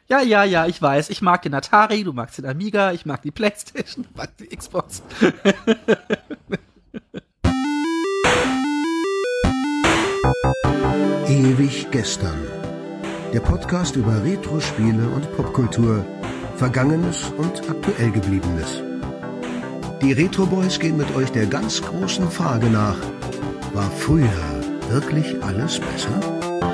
Ja, ich weiß. Ich mag den Atari, du magst den Amiga, ich mag die Playstation, du magst die Xbox. Ewig gestern. Der Podcast über Retro-Spiele und Popkultur, Vergangenes und aktuell Gebliebenes. Die Retro Boys gehen mit euch der ganz großen Frage nach: War früher wirklich alles besser?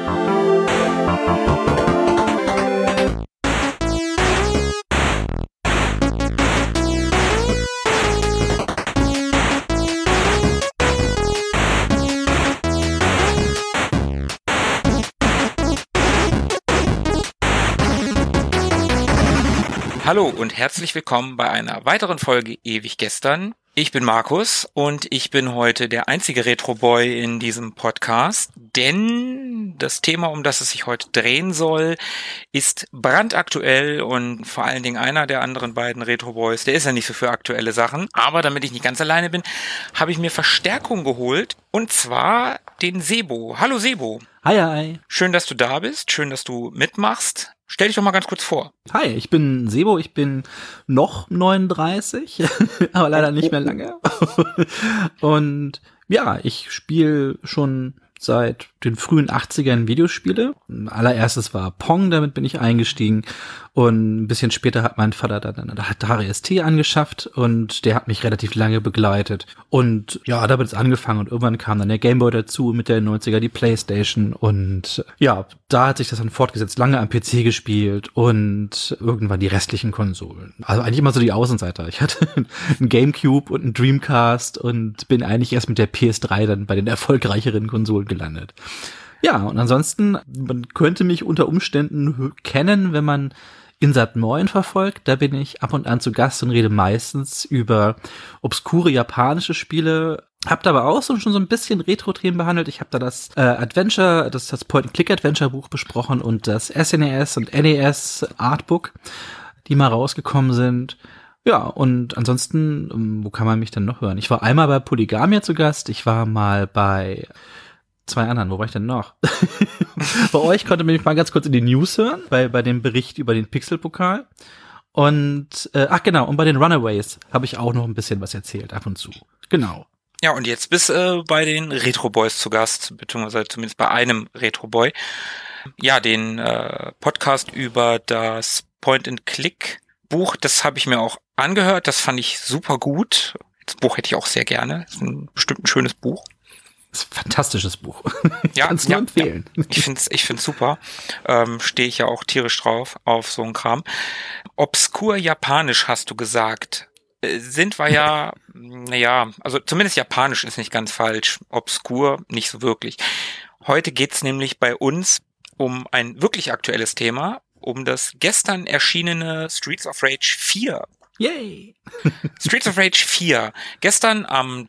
Hallo und herzlich willkommen bei einer weiteren Folge Ewig gestern. Ich bin Markus und ich bin heute der einzige Retro-Boy in diesem Podcast, denn das Thema, um das es sich heute drehen soll, ist brandaktuell und vor allen Dingen einer der anderen beiden Retro-Boys, der ist ja nicht so für aktuelle Sachen, aber damit ich nicht ganz alleine bin, habe ich mir Verstärkung geholt und zwar den Sebo. Hallo Sebo. Hi. Schön, dass du da bist, schön, dass du mitmachst. Stell dich doch mal ganz kurz vor. Hi, ich bin Sebo, ich bin noch 39, aber leider nicht mehr lange. Und ja, ich spiele schon seit den frühen 80ern Videospiele. Allererstes war Pong, damit bin ich eingestiegen. Und ein bisschen später hat mein Vater dann eine Atari ST angeschafft und der hat mich relativ lange begleitet. Und ja, damit ist angefangen und irgendwann kam dann der Gameboy dazu, mit der 90er die Playstation und ja, da hat sich das dann fortgesetzt, lange am PC gespielt und irgendwann die restlichen Konsolen. Also eigentlich immer so die Außenseiter. Ich hatte einen Gamecube und einen Dreamcast und bin eigentlich erst mit der PS3 dann bei den erfolgreicheren Konsolen gelandet. Ja, und ansonsten, man könnte mich unter Umständen kennen, wenn man Insat 9 verfolgt. Da bin ich ab und an zu Gast und rede meistens über obskure japanische Spiele. Hab da aber auch schon so ein bisschen Retro-Themen behandelt. Ich habe da das das Point-and-Click-Adventure-Buch besprochen und das SNES und NES Artbook, die mal rausgekommen sind. Ja, und ansonsten, wo kann man mich denn noch hören? Ich war einmal bei Polygamia zu Gast. Ich war mal bei zwei anderen, wo war ich denn noch? Bei euch konnte man mich mal ganz kurz in die News hören, bei dem Bericht über den Pixelpokal. Und, und bei den Runaways habe ich auch noch ein bisschen was erzählt, ab und zu. Genau. Ja, und jetzt bist bei den Retro Boys zu Gast, beziehungsweise zumindest bei einem Retro Boy. Ja, den Podcast über das Point-and-Click-Buch, das habe ich mir auch angehört, das fand ich super gut. Das Buch hätte ich auch sehr gerne, das ist bestimmt ein schönes Buch. Das ist ein fantastisches Buch. Ja, kannst nur empfehlen. Ja. Ich find's super. Stehe ich ja auch tierisch drauf auf so einen Kram. Obskur Japanisch hast du gesagt. Sind wir ja, also zumindest Japanisch ist nicht ganz falsch. Obskur nicht so wirklich. Heute geht's nämlich bei uns um ein wirklich aktuelles Thema, um das gestern erschienene Streets of Rage 4. Yay! Streets of Rage 4. Gestern am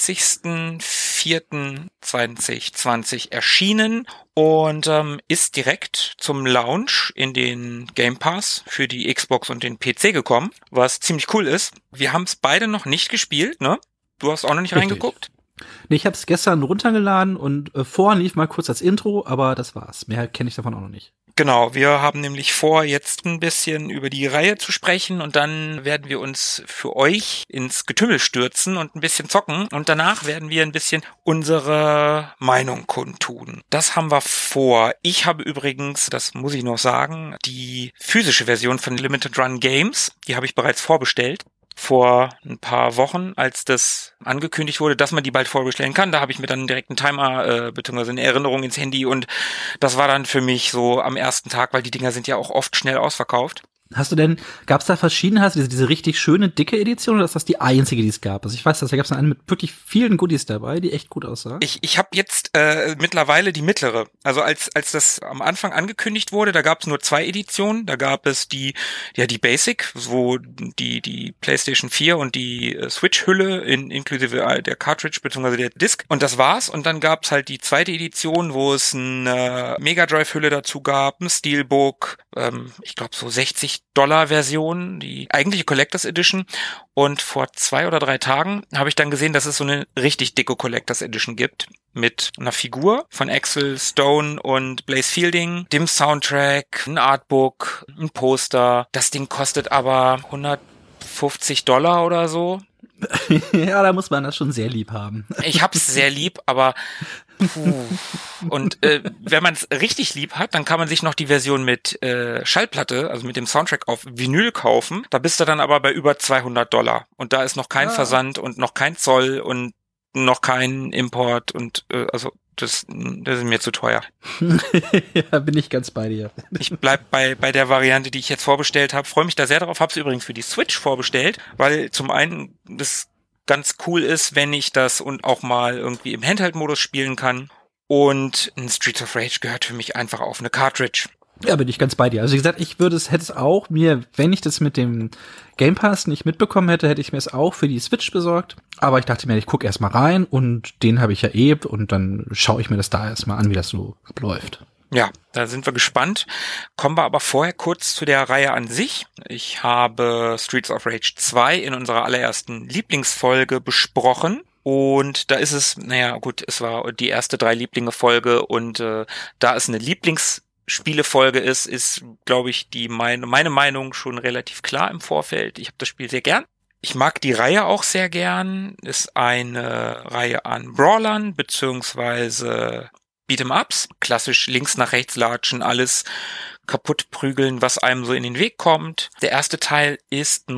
30.04.2020 erschienen und ist direkt zum Launch in den Game Pass für die Xbox und den PC gekommen, was ziemlich cool ist. Wir haben es beide noch nicht gespielt, ne? Du hast auch noch nicht reingeguckt? Nee, ich habe es gestern runtergeladen und vorhin lief mal kurz das Intro, aber das war's. Mehr kenne ich davon auch noch nicht. Genau, wir haben nämlich vor, jetzt ein bisschen über die Reihe zu sprechen und dann werden wir uns für euch ins Getümmel stürzen und ein bisschen zocken und danach werden wir ein bisschen unsere Meinung kundtun. Das haben wir vor. Ich habe übrigens, das muss ich noch sagen, die physische Version von Limited Run Games, die habe ich bereits vorbestellt. Vor ein paar Wochen, als das angekündigt wurde, dass man die bald vorbestellen kann, da habe ich mir dann direkt einen Timer bzw. eine Erinnerung ins Handy und das war dann für mich so am ersten Tag, weil die Dinger sind ja auch oft schnell ausverkauft. Gab's da verschiedene, hast du diese richtig schöne, dicke Edition oder ist das die einzige, die es gab? Also ich weiß, dass da gab's eine mit wirklich vielen Goodies dabei, die echt gut aussah. Ich habe jetzt mittlerweile die mittlere. Also als das am Anfang angekündigt wurde, da gab's nur 2 Editionen. Da gab es die Basic, wo die PlayStation 4 und die Switch-Hülle inklusive der Cartridge bzw. der Disc. Und das war's. Und dann gab's halt die zweite Edition, wo es eine Mega Drive-Hülle dazu gab, ein Steelbook, ich glaube so 60 $50-Version, die eigentliche Collectors Edition. Und vor 2 oder 3 Tagen habe ich dann gesehen, dass es so eine richtig dicke Collectors Edition gibt. Mit einer Figur von Axel Stone und Blaze Fielding, dem Soundtrack, ein Artbook, ein Poster. Das Ding kostet aber $150 oder so. Ja, da muss man das schon sehr lieb haben. Ich hab's sehr lieb, aber Und wenn man es richtig lieb hat, dann kann man sich noch die Version mit Schallplatte, also mit dem Soundtrack auf Vinyl kaufen. Da bist du dann aber bei über $200. Und da ist noch kein Versand und noch kein Zoll und noch kein Import und also das ist mir zu teuer. Ja, bin ich ganz bei dir. Ich bleib bei der Variante, die ich jetzt vorbestellt habe. Freue mich da sehr drauf. Habe es übrigens für die Switch vorbestellt, weil zum einen das ganz cool ist, wenn ich das und auch mal irgendwie im Handheld-Modus spielen kann. Und ein Streets of Rage gehört für mich einfach auf eine Cartridge. Ja, bin ich ganz bei dir. Also wie gesagt, hätte es auch mir, wenn ich das mit dem Game Pass nicht mitbekommen hätte, hätte ich mir es auch für die Switch besorgt. Aber ich dachte mir, ich gucke erst mal rein und den habe ich ja und dann schaue ich mir das da erstmal an, wie das so läuft. Ja, da sind wir gespannt. Kommen wir aber vorher kurz zu der Reihe an sich. Ich habe Streets of Rage 2 in unserer allerersten Lieblingsfolge besprochen. Und da ist es, naja gut, es war die erste 3 Lieblinge-Folge und da es eine Lieblingsspielefolge ist, glaube ich, meine Meinung schon relativ klar im Vorfeld. Ich habe das Spiel sehr gern. Ich mag die Reihe auch sehr gern. Ist eine Reihe an Brawlern beziehungsweise Beat'em-Ups. Klassisch links nach rechts latschen, alles kaputt prügeln, was einem so in den Weg kommt. Der erste Teil ist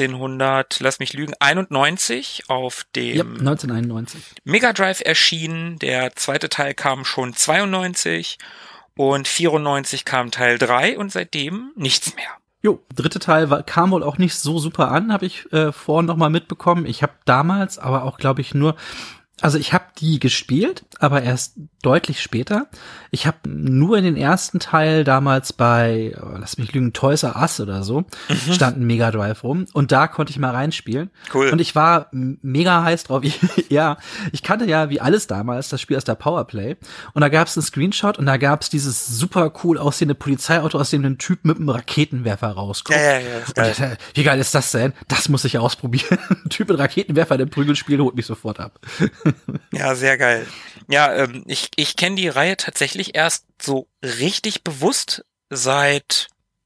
1991 auf dem 1991 Mega Drive erschienen. Der zweite Teil kam schon 92 und 94 kam Teil 3 und seitdem nichts mehr. Jo, dritte Teil kam wohl auch nicht so super an, habe ich vorhin noch mal mitbekommen. Ich habe damals aber auch, glaube ich, also ich habe die gespielt, aber erst deutlich später. Ich habe nur in den ersten Teil damals bei, lass mich lügen, Toys R Us oder so, stand ein Mega Drive rum und da konnte ich mal reinspielen. Cool. Und ich war mega heiß drauf. Ich kannte ja wie alles damals das Spiel aus der Powerplay und da gab es einen Screenshot und da gab es dieses super cool aussehende Polizeiauto, aus dem ein Typ mit einem Raketenwerfer rauskommt. Ja, ist geil. Und wie geil ist das denn? Das muss ich ausprobieren. Ein Typ mit Raketenwerfer in dem Prügelspiel holt mich sofort ab. Ja, sehr geil. Ja, ich kenne die Reihe tatsächlich erst so richtig bewusst seit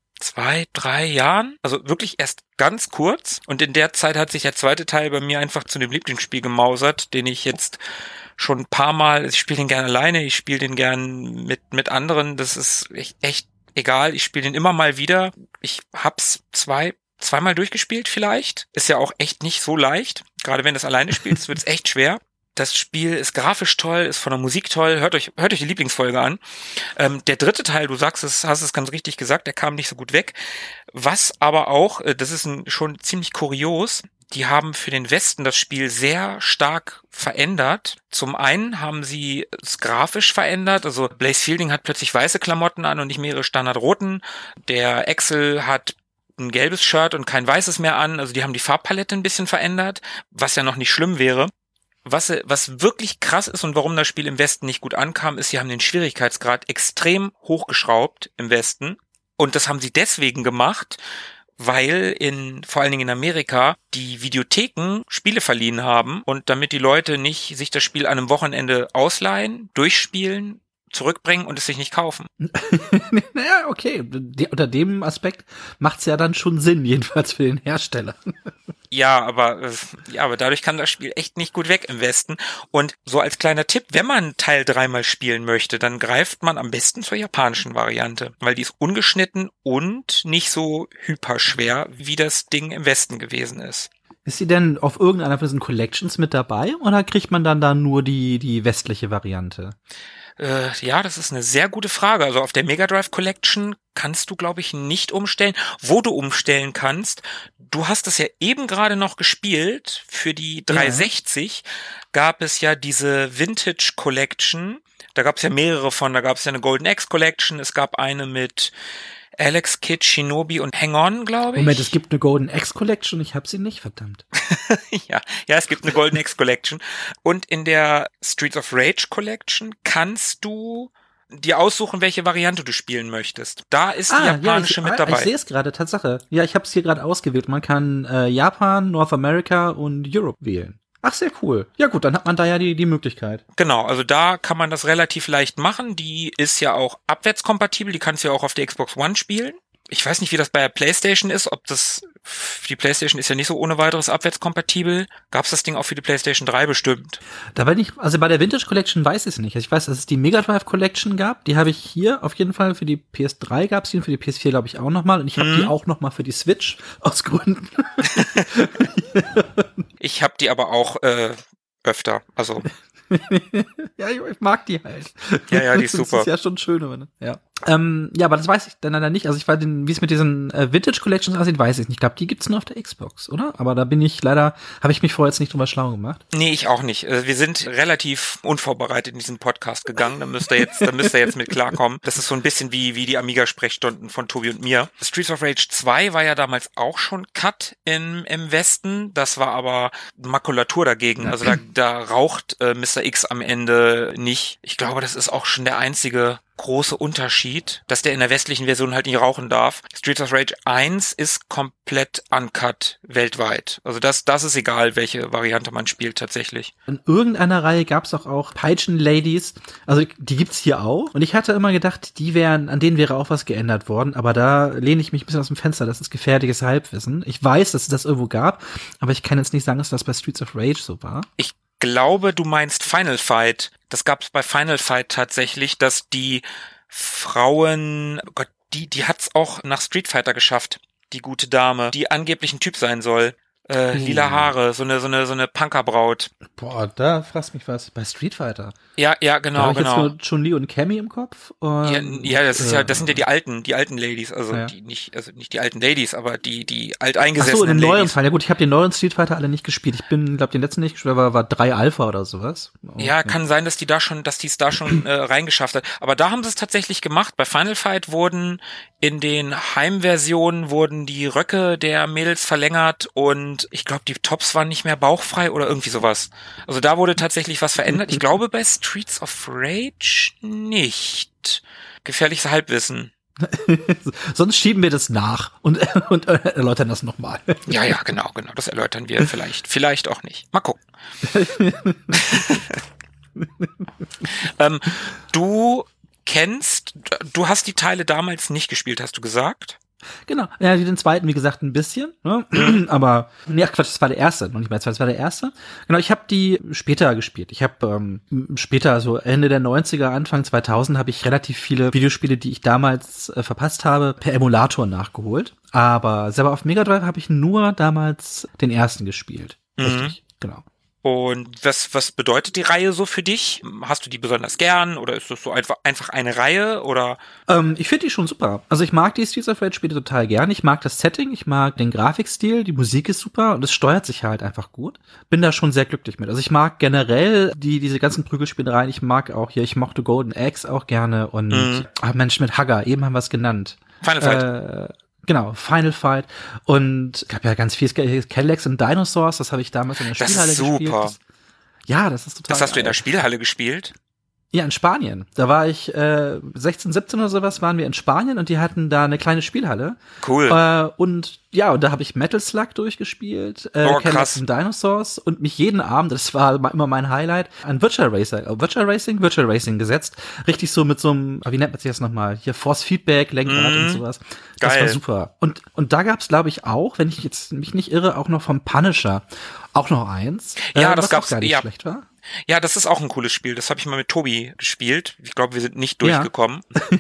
2, 3 Jahren. Also wirklich erst ganz kurz. Und in der Zeit hat sich der zweite Teil bei mir einfach zu dem Lieblingsspiel gemausert, den ich jetzt schon ein paar Mal, ich spiele den gern alleine, ich spiele den gern mit anderen. Das ist echt egal. Ich spiele den immer mal wieder. Ich hab's zweimal durchgespielt vielleicht. Ist ja auch echt nicht so leicht. Gerade wenn du es alleine spielst, wird's echt schwer. Das Spiel ist grafisch toll, ist von der Musik toll. Hört euch die Lieblingsfolge an. Der dritte Teil, du hast es ganz richtig gesagt, der kam nicht so gut weg. Was aber auch, das ist schon ziemlich kurios, die haben für den Westen das Spiel sehr stark verändert. Zum einen haben sie es grafisch verändert. Also Blaze Fielding hat plötzlich weiße Klamotten an und nicht mehrere standardroten. Der Axel hat ein gelbes Shirt und kein weißes mehr an. Also die haben die Farbpalette ein bisschen verändert, was ja noch nicht schlimm wäre. Was wirklich krass ist und warum das Spiel im Westen nicht gut ankam, ist, sie haben den Schwierigkeitsgrad extrem hochgeschraubt im Westen. Und das haben sie deswegen gemacht, weil vor allen Dingen in Amerika die Videotheken Spiele verliehen haben und damit die Leute nicht sich das Spiel an einem Wochenende ausleihen, durchspielen, zurückbringen und es sich nicht kaufen. Naja, okay. Unter dem Aspekt macht's ja dann schon Sinn, jedenfalls für den Hersteller. Ja, aber dadurch kam das Spiel echt nicht gut weg im Westen. Und so als kleiner Tipp, wenn man Teil 3 mal spielen möchte, dann greift man am besten zur japanischen Variante, weil die ist ungeschnitten und nicht so hyperschwer, wie das Ding im Westen gewesen ist. Ist sie denn auf irgendeiner von diesen Collections mit dabei oder kriegt man dann da nur die westliche Variante? Ja, das ist eine sehr gute Frage. Also auf der Mega Drive Collection kannst du, glaube ich, nicht umstellen. Wo du umstellen kannst, du hast es ja eben gerade noch gespielt. Für die 360 gab es ja diese Vintage Collection. Da gab es ja mehrere von. Da gab es ja eine Golden Axe Collection. Es gab eine mit Alex Kidd, Shinobi und Hang On, glaube ich. Moment, es gibt eine Golden Axe Collection, ich habe sie nicht, verdammt. Ja, es gibt eine Golden Axe Collection. Und in der Streets of Rage Collection kannst du dir aussuchen, welche Variante du spielen möchtest. Da ist die japanische mit dabei. Ich sehe es gerade, Tatsache. Ja, ich habe es hier gerade ausgewählt. Man kann Japan, North America und Europe wählen. Ach, sehr cool. Ja gut, dann hat man da ja die Möglichkeit. Genau, also da kann man das relativ leicht machen. Die ist ja auch abwärtskompatibel, die kannst du ja auch auf der Xbox One spielen. Ich weiß nicht, wie das bei der PlayStation ist, die PlayStation ist ja nicht so ohne weiteres abwärtskompatibel. Gab's das Ding auch für die PlayStation 3 bestimmt? Da bin ich, also bei der Vintage Collection weiß ich es nicht. Also ich weiß, dass es die Mega Drive Collection gab. Die habe ich hier auf jeden Fall für die PS3 gab's die und für die PS4 glaube ich auch nochmal. Und ich habe die auch nochmal für die Switch aus Gründen. Ich habe die aber auch öfter, also ja, ich mag die halt. Ja, die ist super. Das ist ja schon schön, oder? Ja. Ja, aber das weiß ich dann leider nicht. Also ich weiß, wie es mit diesen Vintage Collections aussieht, weiß ich nicht. Ich glaube, die gibt's nur auf der Xbox, oder? Aber da bin ich leider, habe ich mich vorher jetzt nicht drüber schlau gemacht. Nee, ich auch nicht. Wir sind relativ unvorbereitet in diesen Podcast gegangen. Da müsst ihr jetzt mit klarkommen. Das ist so ein bisschen wie die Amiga-Sprechstunden von Tobi und mir. Streets of Rage 2 war ja damals auch schon Cut im Westen. Das war aber Makulatur dagegen. Also da raucht Mr. X am Ende nicht. Ich glaube, das ist auch schon der einzige große Unterschied, dass der in der westlichen Version halt nicht rauchen darf. Streets of Rage 1 ist komplett uncut weltweit. Also das ist egal, welche Variante man spielt tatsächlich. In irgendeiner Reihe gab es auch Peitschen-Ladies. Also die gibt's hier auch. Und ich hatte immer gedacht, an denen wäre auch was geändert worden. Aber da lehne ich mich ein bisschen aus dem Fenster. Das ist gefährliches Halbwissen. Ich weiß, dass es das irgendwo gab. Aber ich kann jetzt nicht sagen, dass das bei Streets of Rage so war. Ich glaube, du meinst Final Fight. Das gab es bei Final Fight tatsächlich, dass die Frauen, oh Gott, die hat's auch nach Street Fighter geschafft, die gute Dame, die angeblich ein Typ sein soll. Lila Haare, so eine Punkerbraut. Boah, da fragst mich was. Bei Street Fighter. Ja, genau, da hab ich jetzt nur Chun-Li und Cammy im Kopf. Und, das sind ja die alten Ladies, also ja. nicht die alten Ladies, aber die alteingesessenen. Ach so, in den Ladies. neuen Fall. Ja gut, ich habe die neuen Street Fighter alle nicht gespielt. Ich glaube den letzten nicht gespielt, war 3 Alpha oder sowas. Ja, kann sein, dass die es da schon reingeschafft hat. Aber da haben sie es tatsächlich gemacht. Bei Final Fight wurden in den Heimversionen die Röcke der Mädels verlängert und ich glaube, die Tops waren nicht mehr bauchfrei oder irgendwie sowas. Also da wurde tatsächlich was verändert. Ich glaube, bei Streets of Rage nicht. Gefährliches Halbwissen. Sonst schieben wir das nach und erläutern das nochmal. Ja, genau. Das erläutern wir vielleicht auch nicht. Mal gucken. Du hast die Teile damals nicht gespielt, hast du gesagt? Genau, ja, den zweiten, wie gesagt, ein bisschen, ne? Aber, ja, Quatsch, das war der erste, noch nicht mal, das war der erste. Genau, ich habe die später gespielt. Ich habe später, so Ende der 90er, Anfang 2000, habe ich relativ viele Videospiele, die ich damals verpasst habe, per Emulator nachgeholt. Aber selber auf Mega Drive habe ich nur damals den ersten gespielt. Richtig, genau. Und was bedeutet die Reihe so für dich? Hast du die besonders gern oder ist das so einfach eine Reihe oder? Ich finde die schon super. Also ich mag die Streets of Rage Spiele total gern. Ich mag das Setting, ich mag den Grafikstil, die Musik ist super und es steuert sich halt einfach gut. Bin da schon sehr glücklich mit. Also ich mag generell diese ganzen Prügelspielereien. Ich mochte Golden Axe auch gerne und Mensch, mit Hugger, eben haben wir es genannt. Final Fight. Genau, Final Fight. Und es gab ja ganz viel Cadillacs und Dinosaurs, das habe ich damals in der Spielhalle gespielt. Das ist super. Das ist total Das hast du in der Spielhalle gespielt? Ja, in Spanien. Da war ich 16, 17 oder sowas, waren wir in Spanien und die hatten da eine kleine Spielhalle. Cool. Und da habe ich Metal Slug durchgespielt, Cadillacs und Dinosaurs und mich jeden Abend, das war immer mein Highlight, an Virtual Racing gesetzt. Richtig so mit so einem, wie nennt man sich das nochmal? Hier Force Feedback, Lenkrad und sowas. Das war super. Und da gab's, glaube ich, auch, wenn ich jetzt mich nicht irre, auch noch vom Punisher auch noch eins. Ja, das gab's gar nicht schlecht war. Ja, das ist auch ein cooles Spiel. Das habe ich mal mit Tobi gespielt. Ich glaube, wir sind nicht durchgekommen.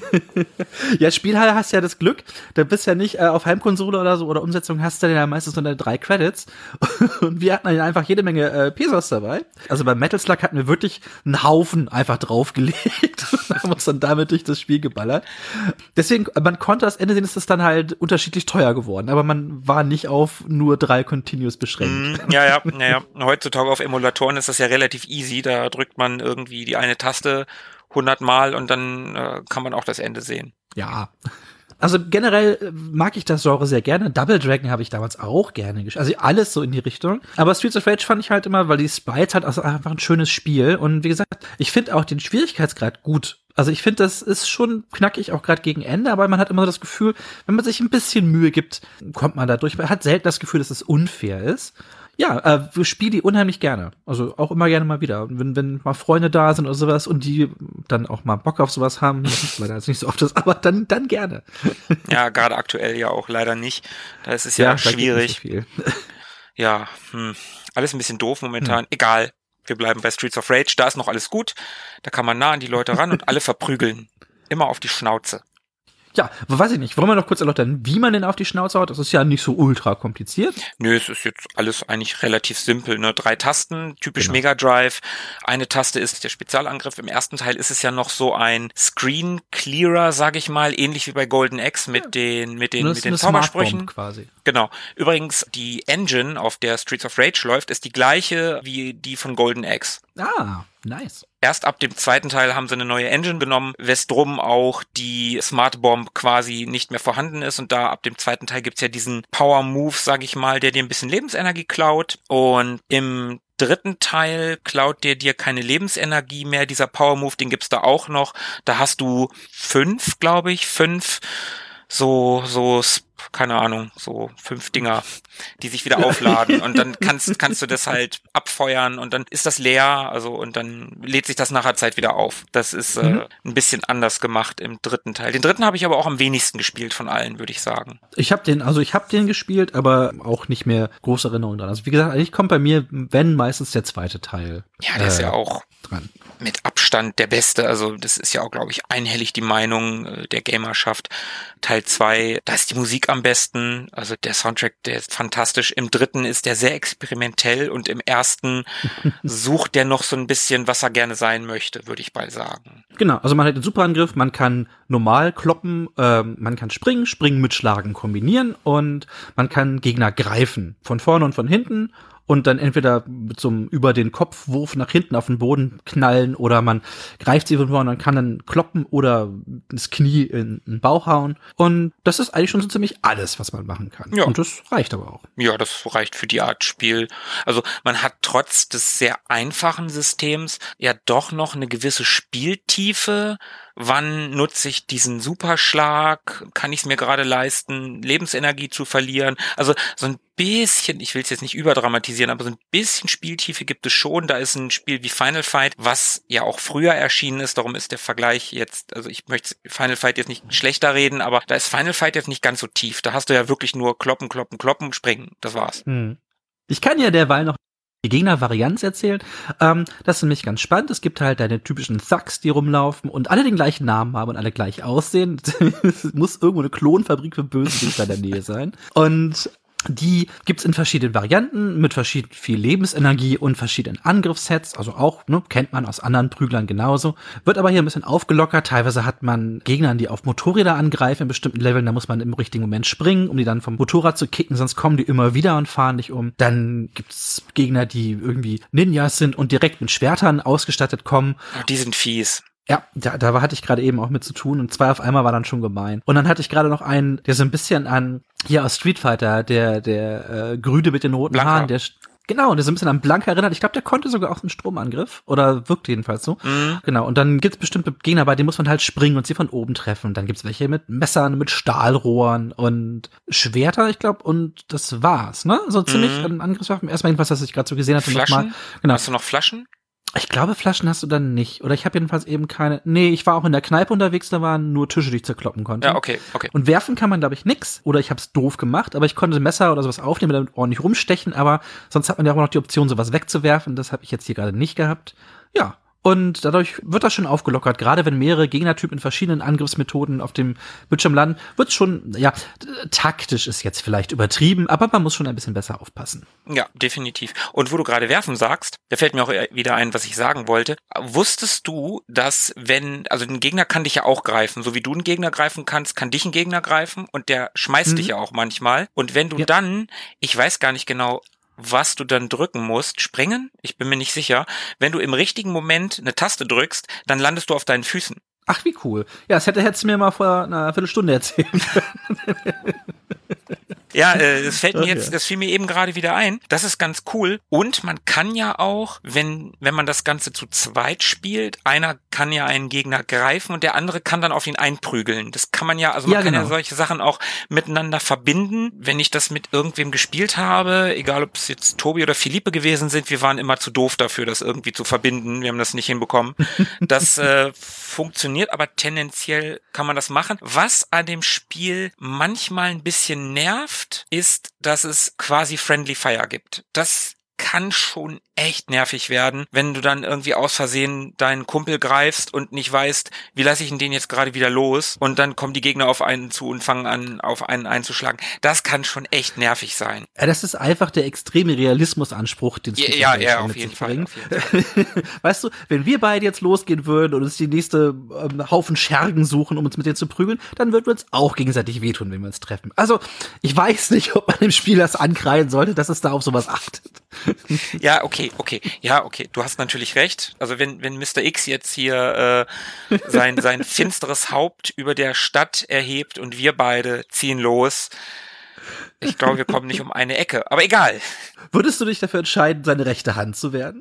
Ja, Spielhalle hast ja das Glück. Da bist ja nicht auf Heimkonsole oder so oder Umsetzung hast du ja meistens nur 3 Credits. Und wir hatten dann einfach jede Menge Pesos dabei. Also bei Metal Slug hatten wir wirklich einen Haufen einfach draufgelegt und haben uns dann damit durch das Spiel geballert. Deswegen, man konnte das Ende sehen, ist das dann halt unterschiedlich teuer geworden. Aber man war nicht auf nur 3 Continues beschränkt. Ja. Heutzutage auf Emulatoren ist das ja relativ easy, da drückt man irgendwie die eine Taste 100 Mal und dann kann man auch das Ende sehen. Ja. Also generell mag ich das Genre sehr gerne. Double Dragon habe ich damals auch gerne gespielt. Also alles so in die Richtung. Aber Streets of Rage fand ich halt immer, weil die Sprites halt also einfach ein schönes Spiel. Und wie gesagt, ich finde auch den Schwierigkeitsgrad gut. Also ich finde, das ist schon knackig, auch gerade gegen Ende, aber man hat immer so das Gefühl, wenn man sich ein bisschen Mühe gibt, kommt man da durch. Man hat selten das Gefühl, dass es unfair ist. Ja, wir spielen die unheimlich gerne. Also auch immer gerne mal wieder. Und wenn mal Freunde da sind oder sowas und die dann auch mal Bock auf sowas haben, das ist leider jetzt nicht so oft das, aber dann gerne. Ja, gerade aktuell ja auch leider nicht. Da ist es ja schwierig. So ja, alles ein bisschen doof momentan. Egal. Wir bleiben bei Streets of Rage. Da ist noch alles gut. Da kann man nah an die Leute ran und alle verprügeln. Immer auf die Schnauze. Ja, weiß ich nicht. Wollen wir noch kurz erläutern, wie man denn auf die Schnauze haut? Das ist ja nicht so ultra kompliziert. Nö, es ist jetzt alles eigentlich relativ simpel, ne? 3 Tasten, typisch Mega Drive. Eine Taste ist der Spezialangriff. Im ersten Teil ist es ja noch so ein Screen Clearer, sag ich mal, ähnlich wie bei Golden Axe mit den Zaubersprüchen. Quasi. Genau. Übrigens, die Engine, auf der Streets of Rage läuft, ist die gleiche wie die von Golden Axe. Ah, nice. Erst ab dem zweiten Teil haben sie eine neue Engine genommen, wesdrum auch die Smart Bomb quasi nicht mehr vorhanden ist. Und da ab dem zweiten Teil gibt's ja diesen Power Move, sag ich mal, der dir ein bisschen Lebensenergie klaut. Und im dritten Teil klaut der dir keine Lebensenergie mehr. Dieser Power Move, den gibt's da auch noch. Da hast du 5 keine Ahnung, so 5 Dinger, die sich wieder aufladen und dann kannst du das halt abfeuern und dann ist das leer, also und dann lädt sich das nachher Zeit wieder auf. Das ist ein bisschen anders gemacht im dritten Teil. Den dritten habe ich aber auch am wenigsten gespielt von allen, würde ich sagen. Ich habe den gespielt, aber auch nicht mehr große Erinnerungen dran. Also wie gesagt, eigentlich kommt bei mir, wenn meistens der zweite Teil. Ja, der ist ja auch dran. Mit Abstand der beste, also das ist ja auch, glaube ich, einhellig die Meinung der Gamerschaft. Teil 2, da ist die Musik am besten, also der Soundtrack, der ist fantastisch. Im dritten ist der sehr experimentell und im ersten sucht der noch so ein bisschen, was er gerne sein möchte, würde ich mal sagen. Genau, also man hat den Superangriff, man kann normal kloppen, man kann springen mit Schlagen kombinieren und man kann Gegner greifen, von vorne und von hinten. Und dann entweder mit so einem über den Kopfwurf nach hinten auf den Boden knallen oder man greift sie von vorne und kann dann kloppen oder das Knie in den Bauch hauen. Und das ist eigentlich schon so ziemlich alles, was man machen kann. Ja. Und das reicht aber auch. Ja, das reicht für die Art Spiel. Also man hat trotz des sehr einfachen Systems ja doch noch eine gewisse Spieltiefe. Wann nutze ich diesen Superschlag? Kann ich es mir gerade leisten, Lebensenergie zu verlieren? Also so ein bisschen, ich will es jetzt nicht überdramatisieren, aber so ein bisschen Spieltiefe gibt es schon. Da ist ein Spiel wie Final Fight, was ja auch früher erschienen ist. Darum ist der Vergleich jetzt, also ich möchte Final Fight jetzt nicht schlechter reden, aber da ist Final Fight jetzt nicht ganz so tief. Da hast du ja wirklich nur kloppen, springen. Das war's. Ich kann ja derweil noch die Gegner-Varianz erzählen. Das ist nämlich ganz spannend. Es gibt halt deine typischen Thugs, die rumlaufen und alle den gleichen Namen haben und alle gleich aussehen. Es muss irgendwo eine Klonfabrik für Bösewichter in der Nähe sein. Und die gibt's in verschiedenen Varianten, mit verschieden viel Lebensenergie und verschiedenen Angriffssets, also auch, kennt man aus anderen Prüglern genauso. Wird aber hier ein bisschen aufgelockert. Teilweise hat man Gegner, die auf Motorräder angreifen in bestimmten Leveln, da muss man im richtigen Moment springen, um die dann vom Motorrad zu kicken, sonst kommen die immer wieder und fahren dich um. Dann gibt's Gegner, die irgendwie Ninjas sind und direkt mit Schwertern ausgestattet kommen. Die sind fies. Ja, da hatte ich gerade eben auch mit zu tun und 2 auf einmal war dann schon gemein. Und dann hatte ich gerade noch einen, der so ein bisschen an, hier aus Street Fighter, der Grüne mit den roten Blanka. Haaren, der so ein bisschen an Blanka erinnert. Ich glaube, der konnte sogar auch einen Stromangriff oder wirkt jedenfalls so. Genau, und dann gibt's bestimmte Gegner, bei denen muss man halt springen und sie von oben treffen. Dann gibt's welche mit Messern, mit Stahlrohren und Schwerter, ich glaube, und das war's, ne? So ziemlich an Angriffswaffen. Erstmal jedenfalls, was ich gerade so gesehen hatte. Flaschen? Genau. Hast du noch Flaschen? Ich glaube, Flaschen hast du dann nicht. Oder ich habe jedenfalls eben keine. Nee, ich war auch in der Kneipe unterwegs, da waren nur Tische, die ich zerkloppen konnte. Ja, okay. Und werfen kann man, glaube ich, nix. Oder ich habe es doof gemacht, aber ich konnte Messer oder sowas aufnehmen, damit ordentlich rumstechen. Aber sonst hat man ja auch noch die Option, sowas wegzuwerfen. Das habe ich jetzt hier gerade nicht gehabt. Ja. Und dadurch wird das schon aufgelockert. Gerade wenn mehrere Gegnertypen in verschiedenen Angriffsmethoden auf dem Bildschirm landen, wird schon, ja, taktisch ist jetzt vielleicht übertrieben, aber man muss schon ein bisschen besser aufpassen. Ja, definitiv. Und wo du gerade werfen sagst, da fällt mir auch wieder ein, was ich sagen wollte. Wusstest du, dass also ein Gegner kann dich ja auch greifen, so wie du einen Gegner greifen kannst, kann dich ein Gegner greifen und der schmeißt dich ja auch manchmal. Und wenn du dann, ich weiß gar nicht genau, was du dann drücken musst, springen? Ich bin mir nicht sicher. Wenn du im richtigen Moment eine Taste drückst, dann landest du auf deinen Füßen. Ach, wie cool. Ja, das hättest du mir mal vor einer Viertelstunde erzählen können. Ja, das fiel mir eben gerade wieder ein. Das ist ganz cool. Und man kann ja auch, wenn man das Ganze zu zweit spielt, einer kann ja einen Gegner greifen und der andere kann dann auf ihn einprügeln. Das kann man ja, also man kann ja solche Sachen auch miteinander verbinden. Wenn ich das mit irgendwem gespielt habe, egal ob es jetzt Tobi oder Philippe gewesen sind, wir waren immer zu doof dafür, das irgendwie zu verbinden. Wir haben das nicht hinbekommen. Das funktioniert, aber tendenziell kann man das machen. Was an dem Spiel manchmal ein bisschen nervt, ist, dass es quasi Friendly Fire gibt. Das kann schon echt nervig werden, wenn du dann irgendwie aus Versehen deinen Kumpel greifst und nicht weißt, wie lasse ich den jetzt gerade wieder los, und dann kommen die Gegner auf einen zu und fangen an, auf einen einzuschlagen. Das kann schon echt nervig sein. Ja, das ist einfach der extreme Realismusanspruch, den es ja, auf jeden Fall. Weißt du, wenn wir beide jetzt losgehen würden und uns die nächste Haufen Schergen suchen, um uns mit denen zu prügeln, dann würden wir uns auch gegenseitig wehtun, wenn wir uns treffen. Also, ich weiß nicht, ob man dem Spiel das ankreiden sollte, dass es da auf sowas achtet. Ja, okay. Ja, okay. Du hast natürlich recht. Also wenn Mr. X jetzt hier sein finsteres Haupt über der Stadt erhebt und wir beide ziehen los, ich glaube, wir kommen nicht um eine Ecke. Aber egal. Würdest du dich dafür entscheiden, seine rechte Hand zu werden?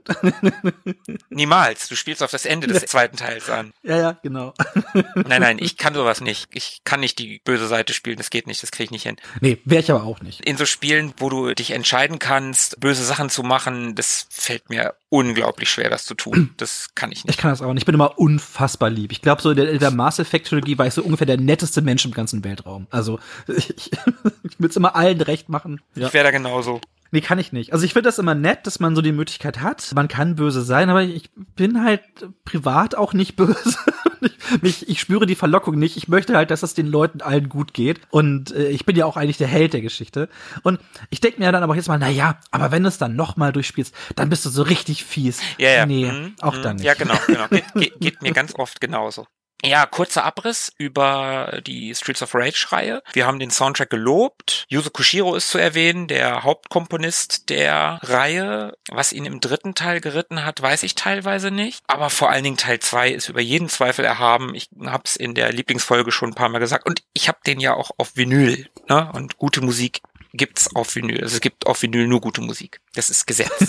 Niemals. Du spielst auf das Ende des zweiten Teils an. Ja, genau. Nein, ich kann sowas nicht. Ich kann nicht die böse Seite spielen. Das geht nicht. Das kriege ich nicht hin. Nee, wäre ich aber auch nicht. In so Spielen, wo du dich entscheiden kannst, böse Sachen zu machen, das fällt mir unglaublich schwer, das zu tun. Das kann ich nicht. Ich kann das auch nicht. Ich bin immer unfassbar lieb. Ich glaube, so in der Mass Effect Trilogie war ich so ungefähr der netteste Mensch im ganzen Weltraum. Also ich will es immer allen recht machen. Ja. Ich wäre da genauso. Nee, kann ich nicht. Also ich finde das immer nett, dass man so die Möglichkeit hat. Man kann böse sein, aber ich bin halt privat auch nicht böse. Ich spüre die Verlockung nicht. Ich möchte halt, dass es den Leuten allen gut geht. Und ich bin ja auch eigentlich der Held der Geschichte. Und ich denke mir dann aber jetzt mal, naja, aber wenn du es dann nochmal durchspielst, dann bist du so richtig fies. Ja. Nee, auch dann nicht. Ja, genau. Geht mir ganz oft genauso. Ja, kurzer Abriss über die Streets of Rage-Reihe. Wir haben den Soundtrack gelobt. Yuzo Koshiro ist zu erwähnen, der Hauptkomponist der Reihe. Was ihn im dritten Teil geritten hat, weiß ich teilweise nicht. Aber vor allen Dingen Teil 2 ist über jeden Zweifel erhaben. Ich habe es in der Lieblingsfolge schon ein paar Mal gesagt. Und ich habe den ja auch auf Vinyl. Ne? Und gute Musik gibt's auf Vinyl. Also es gibt auf Vinyl nur gute Musik. Das ist Gesetz.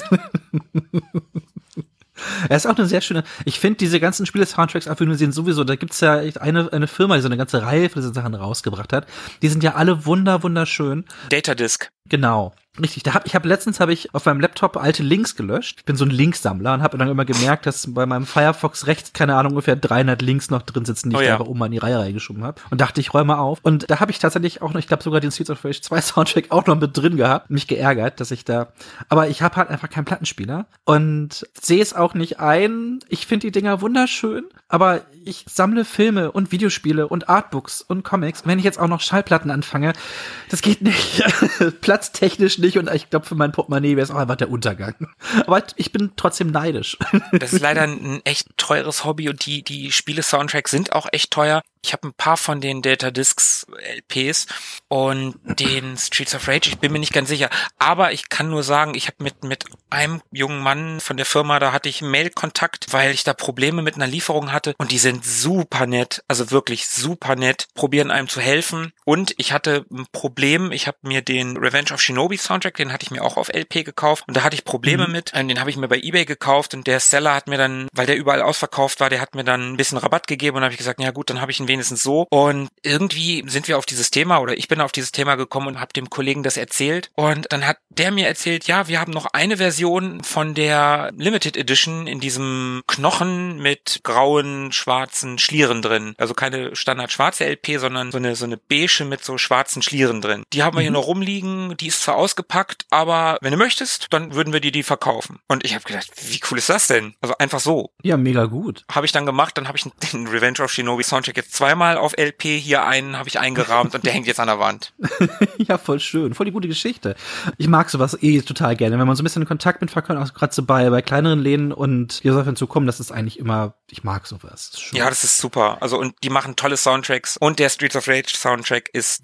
Er ist auch eine sehr schöne, ich finde diese ganzen Spiele-Soundtracks auf Vinyl sind sowieso, da gibt's ja eine Firma, die so eine ganze Reihe von diesen Sachen rausgebracht hat. Die sind ja alle wunderschön. Datadisk. Genau. Richtig, letztens habe ich auf meinem Laptop alte Links gelöscht. Ich bin so ein Linksammler und habe dann immer gemerkt, dass bei meinem Firefox rechts, keine Ahnung, ungefähr 300 Links noch drin sitzen, die ich einfach oben in die Reihe reingeschoben habe. Und dachte, ich räume auf. Und da habe ich tatsächlich auch noch, ich glaube sogar den Streets of Rage 2 Soundtrack auch noch mit drin gehabt. Mich geärgert, dass ich da, aber ich habe halt einfach keinen Plattenspieler und sehe es auch nicht ein. Ich finde die Dinger wunderschön, aber ich sammle Filme und Videospiele und Artbooks und Comics. Wenn ich jetzt auch noch Schallplatten anfange, das geht nicht. Platztechnisch nicht, und ich glaube, für mein Portemonnaie wäre es auch einfach der Untergang. Aber ich bin trotzdem neidisch. Das ist leider ein echt teures Hobby, und die Spiele-Soundtracks sind auch echt teuer. Ich habe ein paar von den Datadiscs LPs und den Streets of Rage, ich bin mir nicht ganz sicher. Aber ich kann nur sagen, ich habe mit einem jungen Mann von der Firma, da hatte ich Mail-Kontakt, weil ich da Probleme mit einer Lieferung hatte, und die sind super nett, also wirklich super nett, probieren einem zu helfen. Und ich hatte ein Problem, ich habe mir den Revenge of Shinobi Soundtrack, den hatte ich mir auch auf LP gekauft, und da hatte ich Probleme mit. Den habe ich mir bei eBay gekauft, und der Seller hat mir dann, weil der überall ausverkauft war, der hat mir dann ein bisschen Rabatt gegeben, und habe ich gesagt, ja gut, dann habe ich ihn wenigstens so. Und irgendwie sind wir auf dieses Thema, oder ich bin auf dieses Thema gekommen und habe dem Kollegen das erzählt, und dann hat der mir erzählt, ja, wir haben noch eine Version von der Limited Edition in diesem Knochen mit grauen, schwarzen Schlieren drin. Also keine standard schwarze LP, sondern so eine beige mit so schwarzen Schlieren drin. Die haben wir hier noch rumliegen, die ist zwar ausgepackt, aber wenn du möchtest, dann würden wir dir die verkaufen. Und ich habe gedacht, wie cool ist das denn? Also einfach so. Ja, mega gut. Habe ich dann gemacht, dann habe ich den Revenge of Shinobi Soundtrack jetzt zweimal auf LP, hier einen habe ich eingerahmt und der hängt jetzt an der Wand. Ja, voll schön, voll die gute Geschichte. Ich mag sowas total gerne, wenn man so ein bisschen in Kontakt mit Verkäufern, auch gerade so bei kleineren Läden, und hier soll hinzukommen, das ist eigentlich immer, ich mag sowas. Das ist ja, das ist super. Also, und die machen tolle Soundtracks, und der Streets of Rage Soundtrack ist wirklich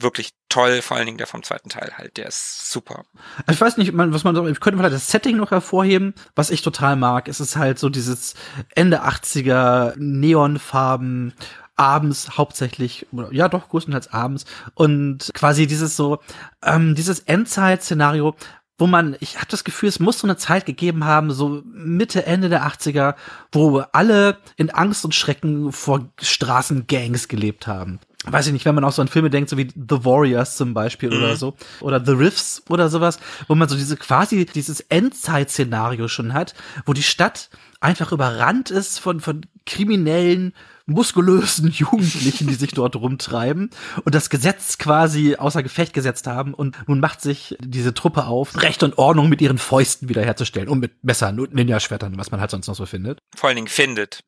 toll, vor allen Dingen der vom zweiten Teil halt, der ist super. Ich weiß nicht, ich könnte vielleicht das Setting noch hervorheben, was ich total mag. Es ist halt so dieses Ende 80er Neonfarben, abends hauptsächlich, ja doch, größtenteils abends, und quasi dieses dieses Endzeit-Szenario, wo ich habe das Gefühl, es muss so eine Zeit gegeben haben, so Mitte, Ende der 80er, wo alle in Angst und Schrecken vor Straßengangs gelebt haben. Weiß ich nicht, wenn man auch so an Filme denkt, so wie The Warriors zum Beispiel oder so, oder The Riffs oder sowas, wo man so dieses Endzeit-Szenario schon hat, wo die Stadt einfach überrannt ist von kriminellen, muskulösen Jugendlichen, die sich dort rumtreiben und das Gesetz quasi außer Gefecht gesetzt haben, und nun macht sich diese Truppe auf, Recht und Ordnung mit ihren Fäusten wiederherzustellen und mit Messern und Ninja-Schwertern, was man halt sonst noch so findet. Vor allen Dingen findet.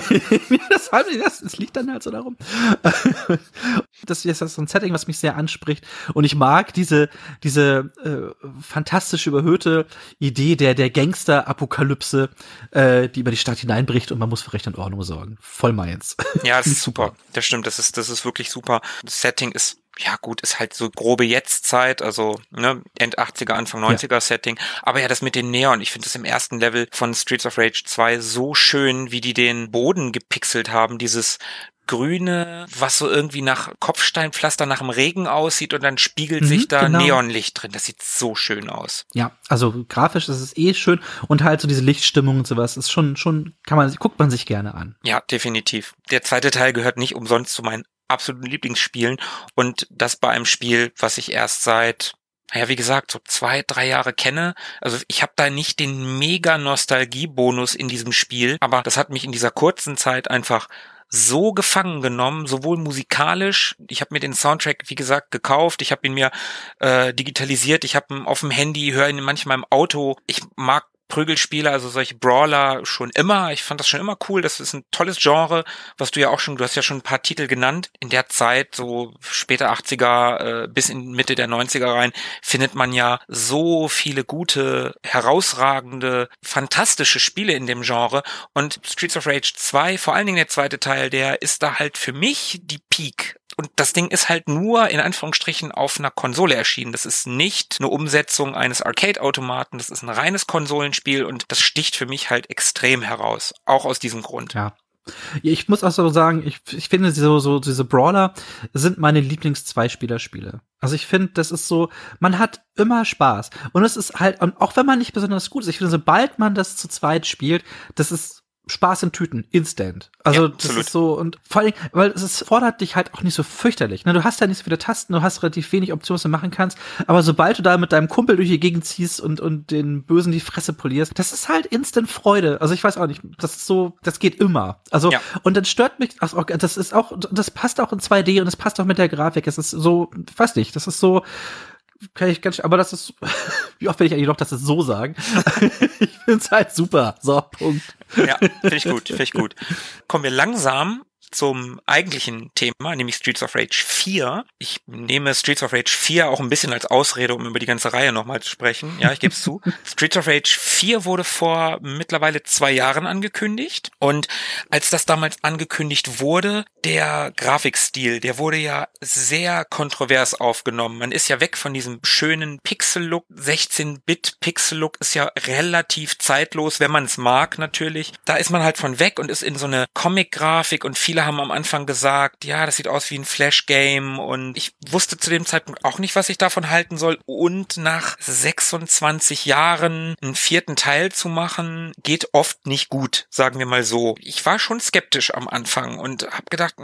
Das liegt dann halt so darum. Das ist so ein Setting, was mich sehr anspricht, und ich mag diese fantastische, überhöhte Idee der Gangster-Apokalypse, die über die Stadt hineinbricht und man muss für Recht und Ordnung sorgen. Voll meins. Ja, das ist super. Das stimmt, das ist wirklich super. Das Setting ist, ja gut, ist halt so grobe Jetztzeit, also End 80er, Anfang 90er Setting. Aber ja, das mit den Neon, ich finde das im ersten Level von Streets of Rage 2 so schön, wie die den Boden gepixelt haben, dieses Grüne, was so irgendwie nach Kopfsteinpflaster nach dem Regen aussieht, und dann spiegelt sich da Neonlicht drin. Das sieht so schön aus. Ja, also grafisch ist es schön, und halt so diese Lichtstimmung und sowas ist schon guckt man sich gerne an. Ja, definitiv. Der zweite Teil gehört nicht umsonst zu meinen absoluten Lieblingsspielen, und das bei einem Spiel, was ich erst seit, wie gesagt, so 2-3 Jahre kenne. Also ich habe da nicht den mega Nostalgie-Bonus in diesem Spiel, aber das hat mich in dieser kurzen Zeit einfach so gefangen genommen, sowohl musikalisch, ich habe mir den Soundtrack, wie gesagt, gekauft, ich habe ihn mir digitalisiert, ich habe ihn auf dem Handy, höre ihn manchmal im Auto. Ich mag Prügelspiele, also solche Brawler schon immer. Ich fand das schon immer cool. Das ist ein tolles Genre, du hast ja schon ein paar Titel genannt. In der Zeit, so später 80er bis in Mitte der 90er rein, findet man ja so viele gute, herausragende, fantastische Spiele in dem Genre. Und Streets of Rage 2, vor allen Dingen der zweite Teil, der ist da halt für mich die Peak. Und das Ding ist halt nur, in Anführungsstrichen, auf einer Konsole erschienen. Das ist nicht eine Umsetzung eines Arcade-Automaten, das ist ein reines Konsolenspiel, und das sticht für mich halt extrem heraus. Auch aus diesem Grund. Ja. Ich muss auch so sagen, ich finde so diese Brawler sind meine Lieblings-Zweispieler-Spiele. Also ich finde, das ist so, man hat immer Spaß. Und es ist halt, auch wenn man nicht besonders gut ist, ich finde, sobald man das zu zweit spielt, das ist Spaß in Tüten, instant. Also das ist so, und vor allem, weil es fordert dich halt auch nicht so fürchterlich. Ne? Du hast ja nicht so viele Tasten, du hast relativ wenig Optionen, was du machen kannst, aber sobald du da mit deinem Kumpel durch die Gegend ziehst und den Bösen die Fresse polierst, das ist halt instant Freude. Also ich weiß auch nicht, das ist so, das geht immer. Also, und dann stört mich, also das passt auch in 2D und das passt auch mit der Grafik. Es ist so, weiß nicht, das ist so, kann ich ganz, aber das ist, wie oft will ich eigentlich noch das so sagen? Ich find's halt super. So, Punkt. Ja, finde ich gut. Kommen wir langsam zum eigentlichen Thema, nämlich Streets of Rage 4. Ich nehme Streets of Rage 4 auch ein bisschen als Ausrede, um über die ganze Reihe nochmal zu sprechen. Ja, ich gebe es zu. Streets of Rage 4 wurde vor mittlerweile 2 Jahren angekündigt. Und als das damals angekündigt wurde, der Grafikstil, der wurde ja sehr kontrovers aufgenommen. Man ist ja weg von diesem schönen Pixel-Look. 16-Bit-Pixel-Look ist ja relativ zeitlos, wenn man es mag natürlich. Da ist man halt von weg und ist in so eine Comic-Grafik, und viele haben am Anfang gesagt, ja, das sieht aus wie ein Flash-Game, und ich wusste zu dem Zeitpunkt auch nicht, was ich davon halten soll, und nach 26 Jahren einen 4. Teil zu machen, geht oft nicht gut, sagen wir mal so. Ich war schon skeptisch am Anfang und habe gedacht,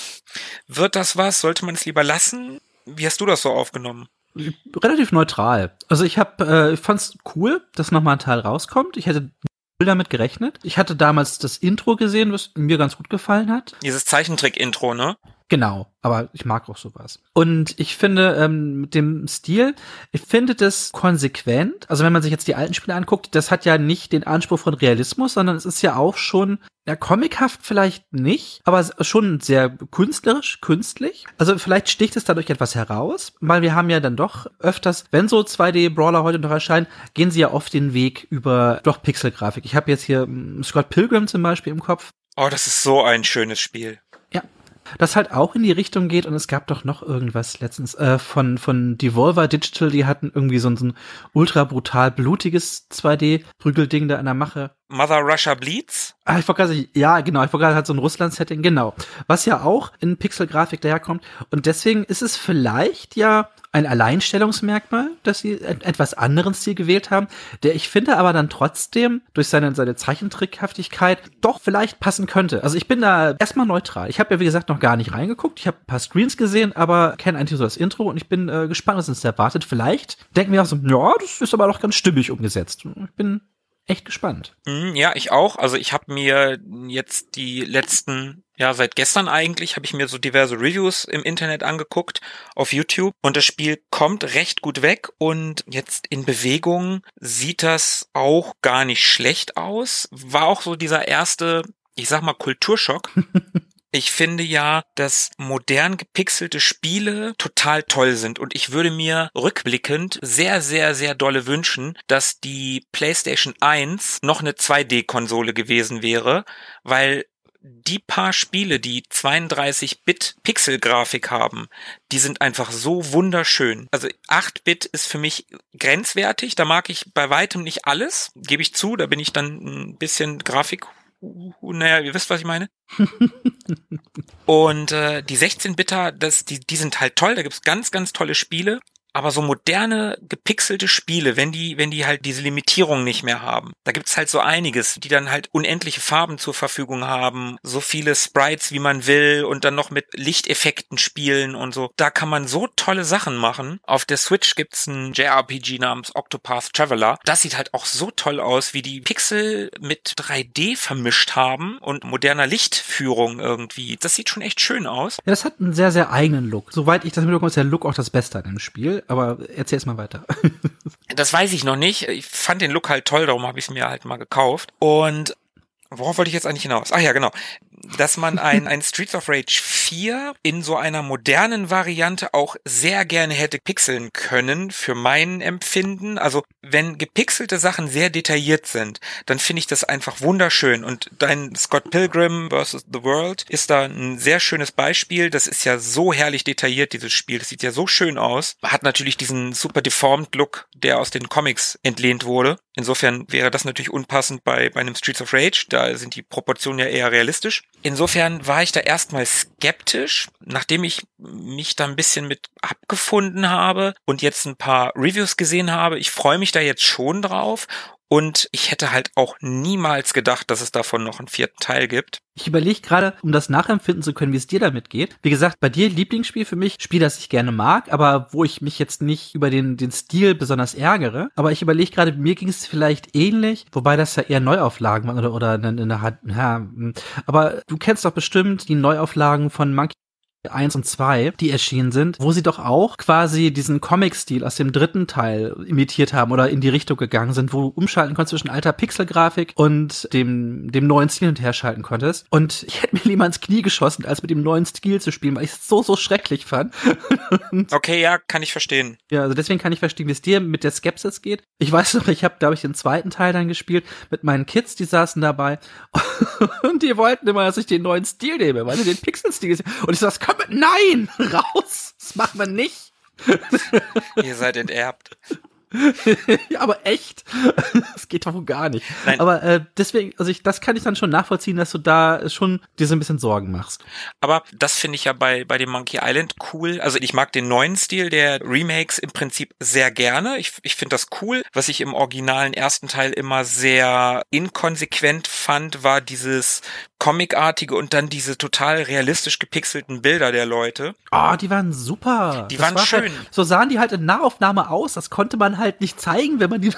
wird das was? Sollte man es lieber lassen? Wie hast du das so aufgenommen? Relativ neutral. Also ich fand's cool, dass nochmal ein Teil rauskommt. Ich hätte damit gerechnet. Ich hatte damals das Intro gesehen, was mir ganz gut gefallen hat. Dieses Zeichentrick-Intro, ne? Genau, aber ich mag auch sowas. Und ich finde, mit dem Stil, ich finde das konsequent. Also wenn man sich jetzt die alten Spiele anguckt, das hat ja nicht den Anspruch von Realismus, sondern es ist ja auch schon, ja, comichaft vielleicht nicht, aber schon sehr künstlich. Also vielleicht sticht es dadurch etwas heraus, weil wir haben ja dann doch öfters, wenn so 2D-Brawler heute noch erscheinen, gehen sie ja oft den Weg über doch Pixelgrafik. Ich habe jetzt hier Scott Pilgrim zum Beispiel im Kopf. Oh, das ist so ein schönes Spiel. Ja. das halt auch in die Richtung geht und es gab doch noch irgendwas letztens von Devolver Digital, die hatten irgendwie so ein ultra brutal blutiges 2D-Prügelding da in der Mache. Mother Russia Bleeds? Ich wollte gerade, ja, genau, ich wollte gerade halt so ein Russland-Setting, genau. Was ja auch in Pixelgrafik daherkommt. Und deswegen ist es vielleicht ja ein Alleinstellungsmerkmal, dass sie einen etwas anderen Stil gewählt haben, der ich finde aber dann trotzdem durch seine Zeichentrickhaftigkeit doch vielleicht passen könnte. Also ich bin da erstmal neutral. Ich habe ja, wie gesagt, noch gar nicht reingeguckt. Ich habe ein paar Screens gesehen, aber kenne eigentlich so das Intro und ich bin gespannt, was uns erwartet. Vielleicht denken wir auch so, ja, das ist aber doch ganz stimmig umgesetzt. Ich bin echt gespannt. Ja, ich auch. Also ich habe mir jetzt die letzten, seit gestern eigentlich, habe ich mir so diverse Reviews im Internet angeguckt, auf YouTube. Und das Spiel kommt recht gut weg. Und jetzt in Bewegung sieht das auch gar nicht schlecht aus. War auch so dieser erste, ich sag mal, Kulturschock. Ich finde ja, dass modern gepixelte Spiele total toll sind und ich würde mir rückblickend sehr, sehr, sehr dolle wünschen, dass die PlayStation 1 noch eine 2D-Konsole gewesen wäre, weil die paar Spiele, die 32-Bit Pixelgrafik haben, die sind einfach so wunderschön. Also 8-Bit ist für mich grenzwertig, da mag ich bei weitem nicht alles, gebe ich zu, da bin ich dann ein bisschen Grafik. Naja, ihr wisst, was ich meine. Und die 16-Bitter, die sind halt toll, da gibt's ganz, ganz tolle Spiele. Aber so moderne, gepixelte Spiele, wenn die halt diese Limitierung nicht mehr haben, da gibt's halt so einiges, die dann halt unendliche Farben zur Verfügung haben, so viele Sprites, wie man will und dann noch mit Lichteffekten spielen und so. Da kann man so tolle Sachen machen. Auf der Switch gibt's ein JRPG namens Octopath Traveler. Das sieht halt auch so toll aus, wie die Pixel mit 3D vermischt haben und moderner Lichtführung irgendwie. Das sieht schon echt schön aus. Ja, das hat einen sehr, sehr eigenen Look. Soweit ich das mitbekomme, ist der Look auch das Beste an dem Spiel. Aber erzähl's mal weiter. Das weiß ich noch nicht. Ich fand den Look halt toll, darum habe ich es mir halt mal gekauft. Und worauf wollte ich jetzt eigentlich hinaus? Ach ja, genau. Dass man ein Streets of Rage 4 in so einer modernen Variante auch sehr gerne hätte pixeln können, für mein Empfinden. Also, wenn gepixelte Sachen sehr detailliert sind, dann finde ich das einfach wunderschön. Und dein Scott Pilgrim vs. The World ist da ein sehr schönes Beispiel. Das ist ja so herrlich detailliert, dieses Spiel. Das sieht ja so schön aus. Hat natürlich diesen super deformed Look, der aus den Comics entlehnt wurde. Insofern wäre das natürlich unpassend bei einem Streets of Rage. Da sind die Proportionen ja eher realistisch. Insofern war ich da erstmal skeptisch, nachdem ich mich da ein bisschen mit abgefunden habe und jetzt ein paar Reviews gesehen habe. Ich freue mich da jetzt schon drauf. Und ich hätte halt auch niemals gedacht, dass es davon noch einen 4. Teil gibt. Ich überlege gerade, um das nachempfinden zu können, wie es dir damit geht. Wie gesagt, bei dir Lieblingsspiel für mich, Spiel, das ich gerne mag, aber wo ich mich jetzt nicht über den Stil besonders ärgere. Aber ich überlege gerade, mir ging es vielleicht ähnlich, wobei das ja eher Neuauflagen waren oder in der Hand. Ja, aber du kennst doch bestimmt die Neuauflagen von Monkey 1 und 2, die erschienen sind, wo sie doch auch quasi diesen Comic-Stil aus dem 3. Teil imitiert haben oder in die Richtung gegangen sind, wo du umschalten konntest zwischen alter Pixelgrafik und dem neuen Stil und her schalten konntest. Und ich hätte mir lieber ins Knie geschossen, als mit dem neuen Stil zu spielen, weil ich es so schrecklich fand. Okay, ja, kann ich verstehen. Ja, also deswegen kann ich verstehen, wie es dir mit der Skepsis geht. Ich weiß noch, ich habe den 2. Teil dann gespielt mit meinen Kids, die saßen dabei und die wollten immer, dass ich den neuen Stil nehme, weil sie den Pixel-Stil gesehen haben. Und ich so, nein, raus, das macht man nicht. Ihr seid enterbt. Ja, aber echt, das geht doch wohl gar nicht. Nein. Aber deswegen, also das kann ich dann schon nachvollziehen, dass du da schon dir so ein bisschen Sorgen machst. Aber das finde ich ja bei dem Monkey Island cool. Also ich mag den neuen Stil der Remakes im Prinzip sehr gerne. Ich finde das cool. Was ich im originalen 1. Teil immer sehr inkonsequent fand, war dieses Comicartige und dann diese total realistisch gepixelten Bilder der Leute. Ah, die waren super. Die waren schön. Halt, so sahen die halt in Nahaufnahme aus. Das konnte man halt nicht zeigen, wenn man die...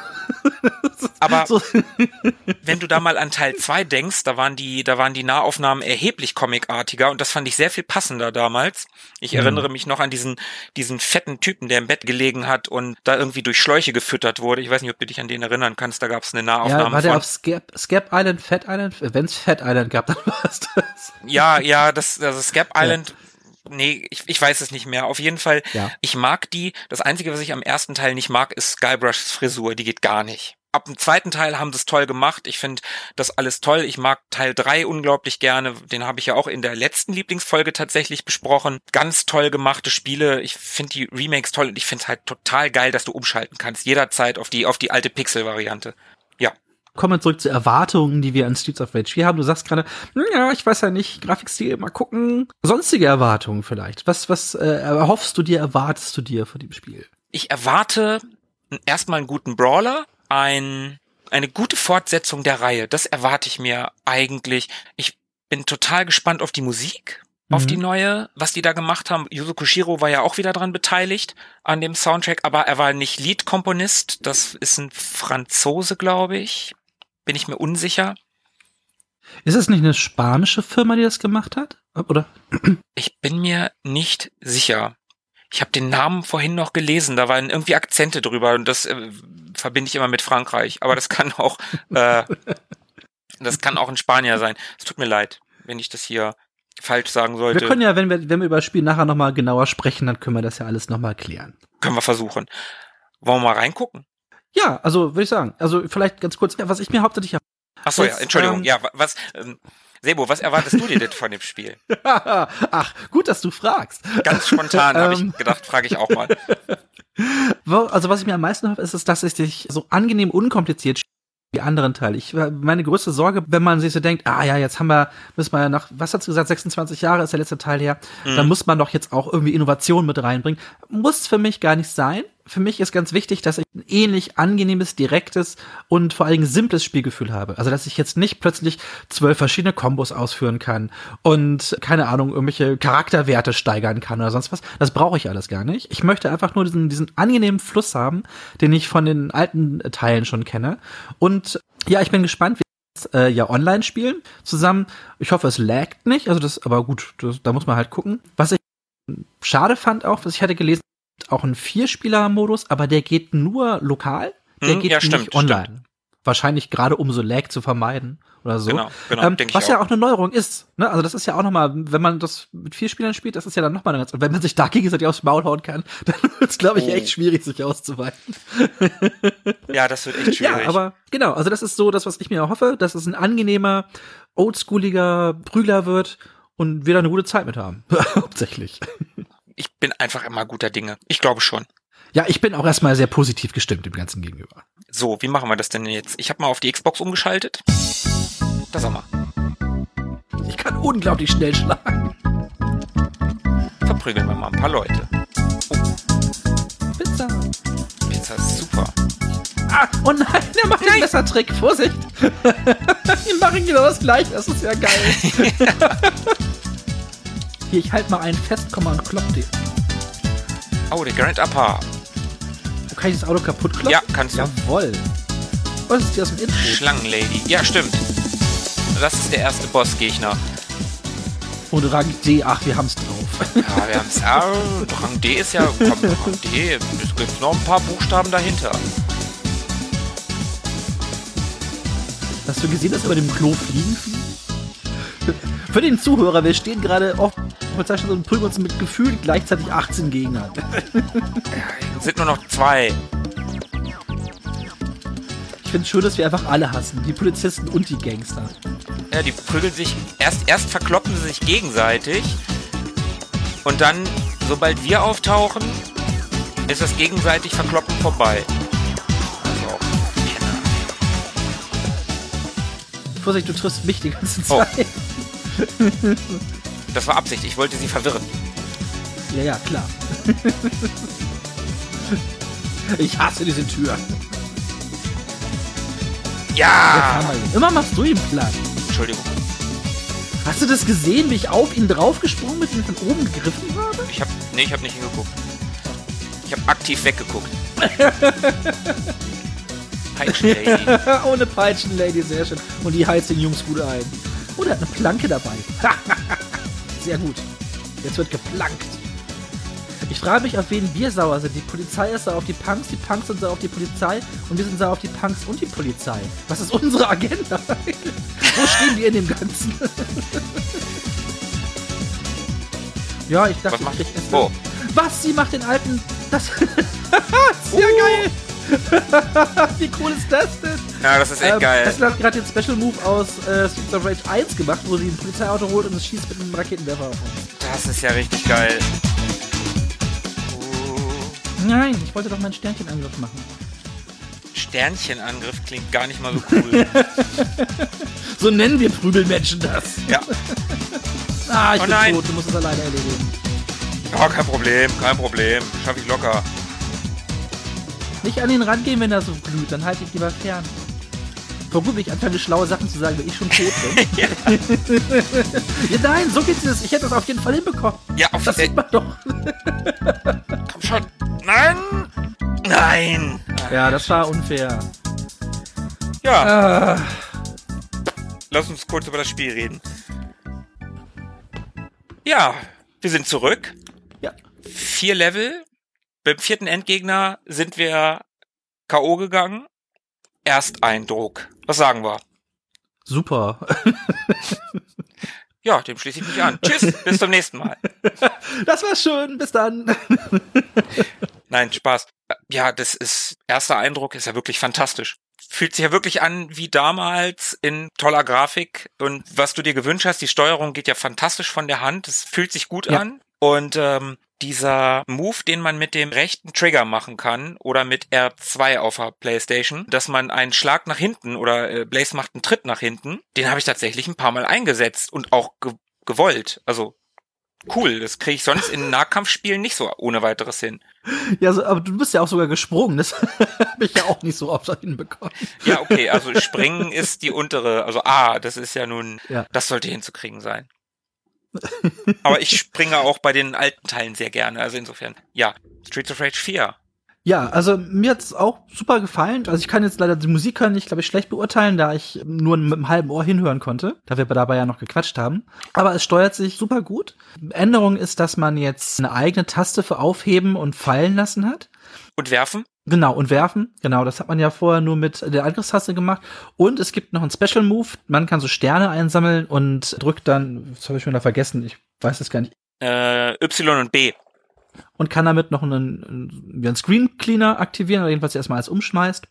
Aber so. Wenn du da mal an Teil 2 denkst, da waren die Nahaufnahmen erheblich comicartiger und das fand ich sehr viel passender damals. Ich erinnere mich noch an diesen fetten Typen, der im Bett gelegen hat und da irgendwie durch Schläuche gefüttert wurde. Ich weiß nicht, ob du dich an den erinnern kannst, da gab es eine Nahaufnahme. Ja, war der auf Scap Island, Fat Island? Wenn es Fat Island gab, dann war es das. Ja, also Scap Island... Nee, ich weiß es nicht mehr. Auf jeden Fall, ja. Ich mag die. Das Einzige, was ich am 1. Teil nicht mag, ist Guybrushs Frisur. Die geht gar nicht. ab dem zweiten Teil haben sie es toll gemacht. Ich finde das alles toll. Ich mag Teil 3 unglaublich gerne. Den habe ich ja auch in der letzten Lieblingsfolge tatsächlich besprochen. Ganz toll gemachte Spiele. Ich finde die Remakes toll und ich finde es halt total geil, dass du umschalten kannst. Jederzeit auf die alte Pixel-Variante. Ja. Kommen wir zurück zu Erwartungen, die wir an Streets of Rage 4 haben. Du sagst gerade, ja, ich weiß ja nicht, Grafikstil, mal gucken. Sonstige Erwartungen vielleicht. Was erhoffst du dir, erwartest du dir von dem Spiel? Ich erwarte erstmal einen guten Brawler. Eine gute Fortsetzung der Reihe, das erwarte ich mir eigentlich. Ich bin total gespannt auf die Musik, auf die neue, was die da gemacht haben. Yuzo Koshiro war ja auch wieder dran beteiligt an dem Soundtrack, aber er war nicht Lead-Komponist. Das ist ein Franzose, glaube ich. Bin ich mir unsicher. Ist es nicht eine spanische Firma, die das gemacht hat? Oder? Ich bin mir nicht sicher. Ich habe den Namen vorhin noch gelesen, da waren irgendwie Akzente drüber und das verbinde ich immer mit Frankreich. Aber das kann auch ein Spanier sein. Es tut mir leid, wenn ich das hier falsch sagen sollte. Wir können ja, wenn wir über das Spiel nachher nochmal genauer sprechen, dann können wir das ja alles nochmal klären. Können wir versuchen. Wollen wir mal reingucken? Ja, also würde ich sagen. Also vielleicht ganz kurz, was ich mir hauptsächlich... Achso, ja, Entschuldigung. Sebo, was erwartest du dir denn von dem Spiel? Ach, gut, dass du fragst. Ganz spontan habe ich gedacht, frage ich auch mal. Also was ich mir am meisten hoffe, ist, dass es dich so angenehm unkompliziert spielt wie anderen Teile. Meine größte Sorge, wenn man sich so denkt, jetzt müssen wir ja nach, was hast du gesagt, 26 Jahre ist der letzte Teil her, dann muss man doch jetzt auch irgendwie Innovation mit reinbringen. Muss für mich gar nicht sein. Für mich ist ganz wichtig, dass ich ein ähnlich angenehmes, direktes und vor allem simples Spielgefühl habe. Also, dass ich jetzt nicht plötzlich 12 verschiedene Kombos ausführen kann und, keine Ahnung, irgendwelche Charakterwerte steigern kann oder sonst was. Das brauche ich alles gar nicht. Ich möchte einfach nur diesen angenehmen Fluss haben, den ich von den alten Teilen schon kenne. Und ja, ich bin gespannt, wie wir das online spielen zusammen. Ich hoffe, es laggt nicht. Also aber gut, da muss man halt gucken. Was ich schade fand auch, was ich hatte gelesen, auch ein 4-Spieler-Modus, aber der geht nur lokal, der geht nicht online. Stimmt. Wahrscheinlich gerade um so Lag zu vermeiden oder so. Genau, was ja auch eine Neuerung ist. Ne? Also das ist ja auch nochmal, wenn man das mit 4 Spielern spielt, das ist ja dann nochmal eine ganz, und wenn man sich da gegenseitig aufs Maul hauen kann, dann wird es, glaube ich, echt schwierig, sich auszuweiten. Ja, das wird echt schwierig. Ja, aber genau, also das ist so das, was ich mir hoffe, dass es ein angenehmer, oldschooliger Prügler wird und wir da eine gute Zeit mit haben. Hauptsächlich. Ich bin einfach immer guter Dinge. Ich glaube schon. Ja, ich bin auch erstmal sehr positiv gestimmt dem Ganzen gegenüber. So, wie machen wir das denn jetzt? Ich habe mal auf die Xbox umgeschaltet. Da sag mal. Ich kann unglaublich schnell schlagen. Verprügeln wir mal ein paar Leute. Pizza. Pizza ist super. Oh nein, der macht einen Messertrick. Vorsicht. Die machen genau das Gleiche. Das ist ja geil. Hier, ich halte mal einen fest, komm mal und klopp den. Oh, der Grand Upper. Kann ich das Auto kaputt kloppen? Ja, kannst du. Jawoll. Was ist die aus dem Intro? Schlangenlady. Ja, stimmt. Das ist der erste Bossgegner. Und Rang D, ach, wir haben's drauf. Ja, wir haben's. Rang D ist ja, Rang D, es gibt noch ein paar Buchstaben dahinter. Hast du gesehen, dass über dem Klo fliegen? Für den Zuhörer, wir stehen gerade auf Polizeistadt und prügeln uns mit gefühlt gleichzeitig 18 Gegnern. Es sind nur noch 2. Ich finde es schön, dass wir einfach alle hassen. Die Polizisten und die Gangster. Ja, die prügeln sich, erst verkloppen sie sich gegenseitig und dann, sobald wir auftauchen, ist das gegenseitig Verkloppen vorbei. Also, Vorsicht, du triffst mich die ganze Zeit. Oh. Das war Absicht, ich wollte sie verwirren. Ja, klar. Ich hasse diese Tür. Ja! Immer machst du ihn platt. Entschuldigung. Hast du das gesehen, wie ich auf ihn draufgesprungen bin und von oben gegriffen habe? Ich hab nicht hingeguckt. Ich hab aktiv weggeguckt. Peitschenlady. Ohne Peitschenlady, sehr schön. Und die heizt den Jungs gut ein. Oh, der hat eine Planke dabei. Sehr gut. Jetzt wird geplankt. Ich frage mich, auf wen wir sauer sind. Die Polizei ist sauer auf die Punks sind sauer auf die Polizei und wir sind sauer auf die Punks und die Polizei. Was ist unsere Agenda? Wo stehen wir in dem Ganzen? Ja, ich dachte, ich krieg es. Oh. Was? Sie macht den alten... Das ist ja geil. Wie cool ist das denn? Ja, das ist echt geil. Tesla hat gerade den Special Move aus Streets of Rage 1 gemacht, wo sie ein Polizeiauto holt und es schießt mit einem Raketenwerfer auf uns. Das ist ja richtig geil. Nein, ich wollte doch meinen Sternchenangriff machen. Sternchenangriff klingt gar nicht mal so cool. So nennen wir Prügelmenschen das. Ja. Ich bin tot, du musst es alleine erledigen. Ja, kein Problem. Schaff ich locker. Nicht an ihn rangehen, wenn er so glüht, dann halte ich lieber fern. Vor gut, wenn ich anfange, schlaue Sachen zu sagen, wenn ich schon tot bin. Ja. Ja, nein, so geht's nicht. Ich hätte das auf jeden Fall hinbekommen. Ja, auf Das sieht man doch. Komm schon. Nein! Nein! Ja, das war unfair. Ja. Lass uns kurz über das Spiel reden. Ja, wir sind zurück. Ja. 4 Level. Beim 4. Endgegner sind wir K.O. gegangen. Ersteindruck. Was sagen wir? Super. Ja, dem schließe ich mich an. Tschüss, bis zum nächsten Mal. Das war schön, bis dann. Nein, Spaß. Ja, das ist, erster Eindruck ist ja wirklich fantastisch. Fühlt sich ja wirklich an wie damals in toller Grafik und was du dir gewünscht hast, die Steuerung geht ja fantastisch von der Hand, es fühlt sich gut an und dieser Move, den man mit dem rechten Trigger machen kann oder mit R2 auf der PlayStation, dass man einen Schlag nach hinten oder Blaze macht einen Tritt nach hinten, den habe ich tatsächlich ein paar Mal eingesetzt und auch gewollt. Also cool, das kriege ich sonst in Nahkampfspielen nicht so ohne weiteres hin. Ja, aber du bist ja auch sogar gesprungen, das habe ich ja auch nicht so oft hinbekommen. Ja, okay, also springen ist die untere, also das ist ja nun, das sollte hinzukriegen sein. Aber ich springe auch bei den alten Teilen sehr gerne, also insofern, ja, Streets of Rage 4. Ja, also mir hat's auch super gefallen. Also ich kann jetzt leider die Musik nicht, glaube ich, schlecht beurteilen, da ich nur mit einem halben Ohr hinhören konnte, da wir dabei ja noch gequatscht haben. Aber es steuert sich super gut. Änderung ist, dass man jetzt eine eigene Taste für Aufheben und Fallen lassen hat. Und werfen? Genau, und werfen. Genau, das hat man ja vorher nur mit der Angriffstaste gemacht. Und es gibt noch einen Special Move. Man kann so Sterne einsammeln und drückt dann, das habe ich schon da vergessen, ich weiß es gar nicht. Y und B. Und kann damit noch einen Screen Cleaner aktivieren, oder jedenfalls erstmal alles umschmeißt.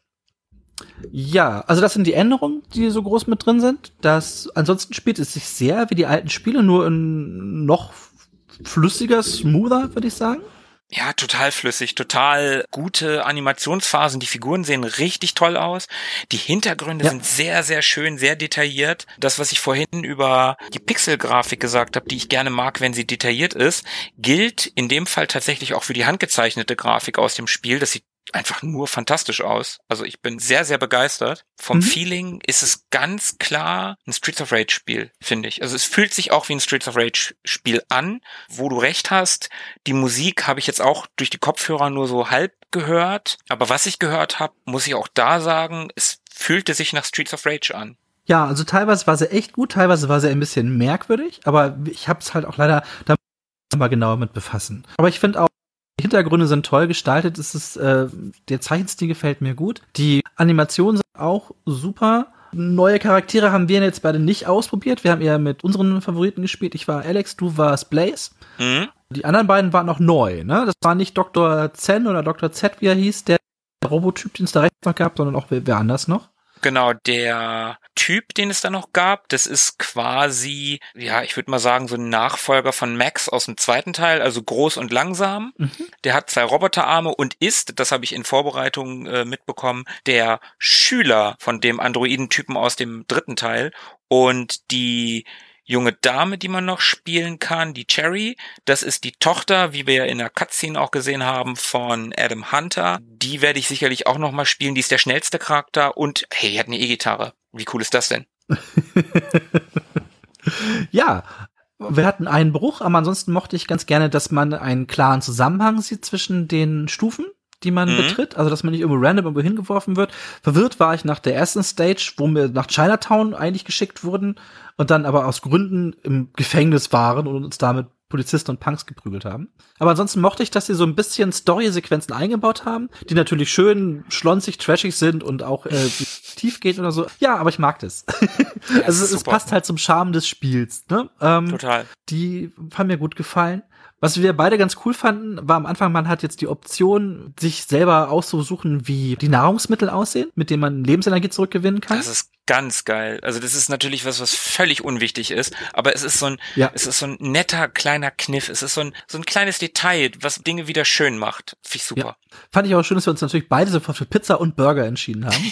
Ja, also das sind die Änderungen, die so groß mit drin sind. Ansonsten spielt es sich sehr wie die alten Spiele, nur in noch flüssiger, smoother, würde ich sagen. Ja, total flüssig, total gute Animationsphasen. Die Figuren sehen richtig toll aus. Die Hintergründe sind sehr, sehr schön, sehr detailliert. Das, was ich vorhin über die Pixelgrafik gesagt habe, die ich gerne mag, wenn sie detailliert ist, gilt in dem Fall tatsächlich auch für die handgezeichnete Grafik aus dem Spiel. Das sieht einfach nur fantastisch aus. Also ich bin sehr, sehr begeistert. Vom Feeling ist es ganz klar ein Streets of Rage Spiel, finde ich. Also es fühlt sich auch wie ein Streets of Rage Spiel an, wo du recht hast. Die Musik habe ich jetzt auch durch die Kopfhörer nur so halb gehört. Aber was ich gehört habe, muss ich auch da sagen, es fühlte sich nach Streets of Rage an. Ja, also teilweise war sie echt gut, teilweise war sie ein bisschen merkwürdig, aber ich habe es halt auch leider da mal genauer mit befassen. Aber ich finde auch, die Hintergründe sind toll gestaltet, der Zeichenstil gefällt mir gut. Die Animationen sind auch super. Neue Charaktere haben wir jetzt beide nicht ausprobiert. Wir haben eher mit unseren Favoriten gespielt. Ich war Alex, du warst Blaze. Die anderen beiden waren noch neu, ne? Das war nicht Dr. Zen oder Dr. Z, wie er hieß, der Robotyp, den es da rechts noch gab, sondern auch wer anders noch. Genau, der Typ, den es da noch gab, das ist quasi, ja, ich würde mal sagen, so ein Nachfolger von Max aus dem zweiten Teil, also groß und langsam. Der hat 2 Roboterarme und ist, das habe ich in Vorbereitung mitbekommen, der Schüler von dem Androidentypen aus dem dritten Teil. Und die junge Dame, die man noch spielen kann, die Cherry, das ist die Tochter, wie wir ja in der Cutscene auch gesehen haben, von Adam Hunter. Die werde ich sicherlich auch noch mal spielen. Die ist der schnellste Charakter und hey, die hat eine E-Gitarre. Wie cool ist das denn? Ja, wir hatten einen Bruch, aber ansonsten mochte ich ganz gerne, dass man einen klaren Zusammenhang sieht zwischen den Stufen, die man betritt, also dass man nicht irgendwo random irgendwo hingeworfen wird. Verwirrt war ich nach der ersten Stage, wo wir nach Chinatown eigentlich geschickt wurden und dann aber aus Gründen im Gefängnis waren und uns damit Polizisten und Punks geprügelt haben. Aber ansonsten mochte ich, dass sie so ein bisschen Story-Sequenzen eingebaut haben, die natürlich schön schlonzig, trashig sind und auch tief gehen oder so. Ja, aber ich mag das. Also es passt halt zum Charme des Spiels. Ne? Total. Die haben mir gut gefallen. Was wir beide ganz cool fanden, war am Anfang, man hat jetzt die Option, sich selber auszusuchen, wie die Nahrungsmittel aussehen, mit denen man Lebensenergie zurückgewinnen kann. Das ist ganz geil. Also das ist natürlich was völlig unwichtig ist, aber es ist so ein netter kleiner Kniff. Es ist so ein kleines Detail, was Dinge wieder schön macht. Finde ich super. Ja. Fand ich auch schön, dass wir uns natürlich beide sofort für Pizza und Burger entschieden haben.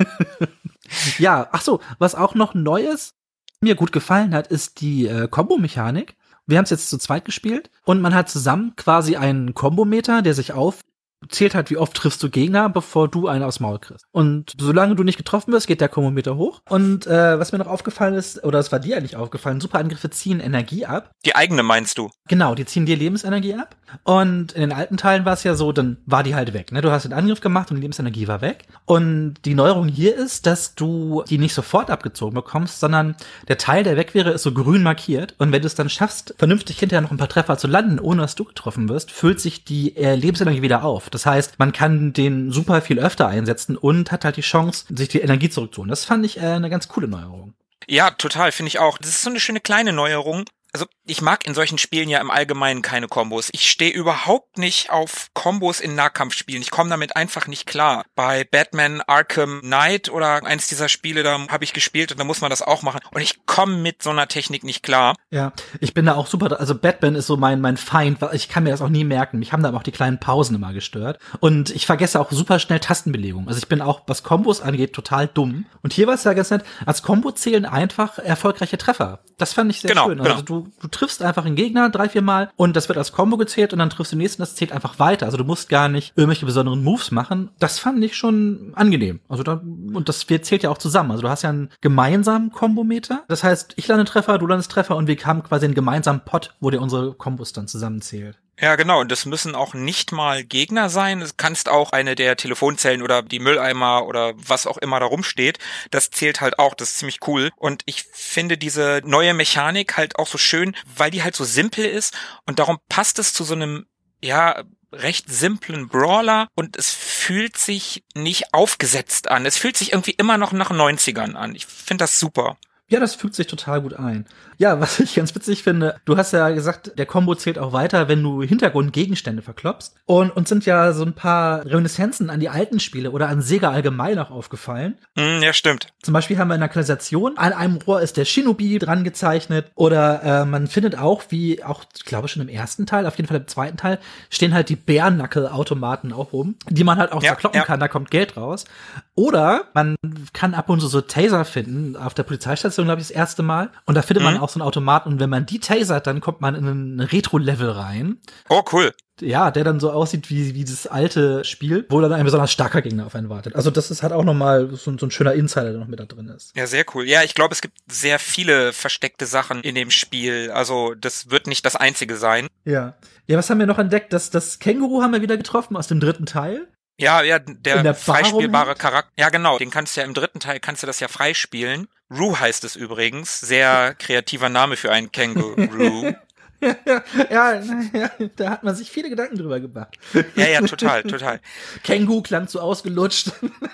Ja, ach so, was auch noch Neues mir gut gefallen hat, ist die Kombo-Mechanik. Wir haben es jetzt zu zweit gespielt und man hat zusammen quasi einen Kombometer, der sich zählt halt, wie oft triffst du Gegner, bevor du einen aufs Maul kriegst. Und solange du nicht getroffen wirst, geht der Kombometer hoch. Und was mir noch aufgefallen ist, oder es war dir eigentlich aufgefallen, Superangriffe ziehen Energie ab. Die eigene meinst du? Genau, die ziehen dir Lebensenergie ab. Und in den alten Teilen war es ja so, dann war die halt weg. Ne? Du hast den Angriff gemacht und die Lebensenergie war weg. Und die Neuerung hier ist, dass du die nicht sofort abgezogen bekommst, sondern der Teil, der weg wäre, ist so grün markiert. Und wenn du es dann schaffst, vernünftig hinterher noch ein paar Treffer zu landen, ohne dass du getroffen wirst, füllt sich die Lebensenergie wieder auf. Das heißt, man kann den super viel öfter einsetzen und hat halt die Chance, sich die Energie zurückzuholen. Das fand ich eine ganz coole Neuerung. Ja, total, finde ich auch. Das ist so eine schöne kleine Neuerung. Also ich mag in solchen Spielen ja im Allgemeinen keine Kombos. Ich stehe überhaupt nicht auf Kombos in Nahkampfspielen. Ich komme damit einfach nicht klar. Bei Batman Arkham Knight oder eins dieser Spiele, da habe ich gespielt und da muss man das auch machen. Und ich komme mit so einer Technik nicht klar. Ja, ich bin da auch super, also Batman ist so mein Feind, ich kann mir das auch nie merken. Mich haben da aber auch die kleinen Pausen immer gestört. Und ich vergesse auch super schnell Tastenbelegung. Also ich bin auch, was Kombos angeht, total dumm. Und hier war es ja ganz nett, als Kombo zählen einfach erfolgreiche Treffer. Das fand ich sehr schön. Also du triffst einfach einen Gegner 3-4 Mal und das wird als Kombo gezählt und dann triffst du den nächsten, das zählt einfach weiter. Also du musst gar nicht irgendwelche besonderen Moves machen. Das fand ich schon angenehm. Also und das zählt ja auch zusammen. Also du hast ja einen gemeinsamen Kombometer. Das heißt, ich lande Treffer, du landest Treffer und wir haben quasi einen gemeinsamen Pot, wo dir unsere Kombos dann zusammenzählt. Ja, genau. Und das müssen auch nicht mal Gegner sein. Du kannst auch eine der Telefonzellen oder die Mülleimer oder was auch immer da rumsteht. Das zählt halt auch. Das ist ziemlich cool. Und ich finde diese neue Mechanik halt auch so schön, weil die halt so simpel ist. Und darum passt es zu so einem, ja, recht simplen Brawler. Und es fühlt sich nicht aufgesetzt an. Es fühlt sich irgendwie immer noch nach 90ern an. Ich finde das super. Ja, das fügt sich total gut ein. Ja, was ich ganz witzig finde, du hast ja gesagt, der Kombo zählt auch weiter, wenn du Hintergrundgegenstände verklopst. Und uns sind ja so ein paar Reminiszenzen an die alten Spiele oder an Sega allgemein auch aufgefallen. Ja, stimmt. Zum Beispiel haben wir in der Kanalisation, an einem Rohr ist der Shinobi dran gezeichnet. Oder man findet auch, wie auch, ich glaube schon im ersten Teil, auf jeden Fall im zweiten Teil, stehen halt die Bärnackel-Automaten auch rum, die man halt auch verkloppen kann, da kommt Geld raus. Oder man kann ab und zu so Taser finden, auf der Polizeistation, glaube ich, das erste Mal. Und da findet man auch so einen Automaten. Und wenn man die tasert, dann kommt man in ein Retro-Level rein. Oh, cool. Ja, der dann so aussieht wie das alte Spiel, wo dann ein besonders starker Gegner auf einen wartet. Also das ist halt auch nochmal so ein schöner Insider, der noch mit da drin ist. Ja, sehr cool. Ja, ich glaube, es gibt sehr viele versteckte Sachen in dem Spiel. Also das wird nicht das einzige sein. Ja. Ja, was haben wir noch entdeckt? Das Känguru haben wir wieder getroffen aus dem dritten Teil. Ja, der freispielbare Charakter. Ja, genau. Den kannst du ja im dritten Teil, kannst du das ja freispielen. Roo heißt es übrigens. Sehr kreativer Name für einen Känguru. Ja, da hat man sich viele Gedanken drüber gemacht. Ja, total. Känguru klang zu ausgelutscht.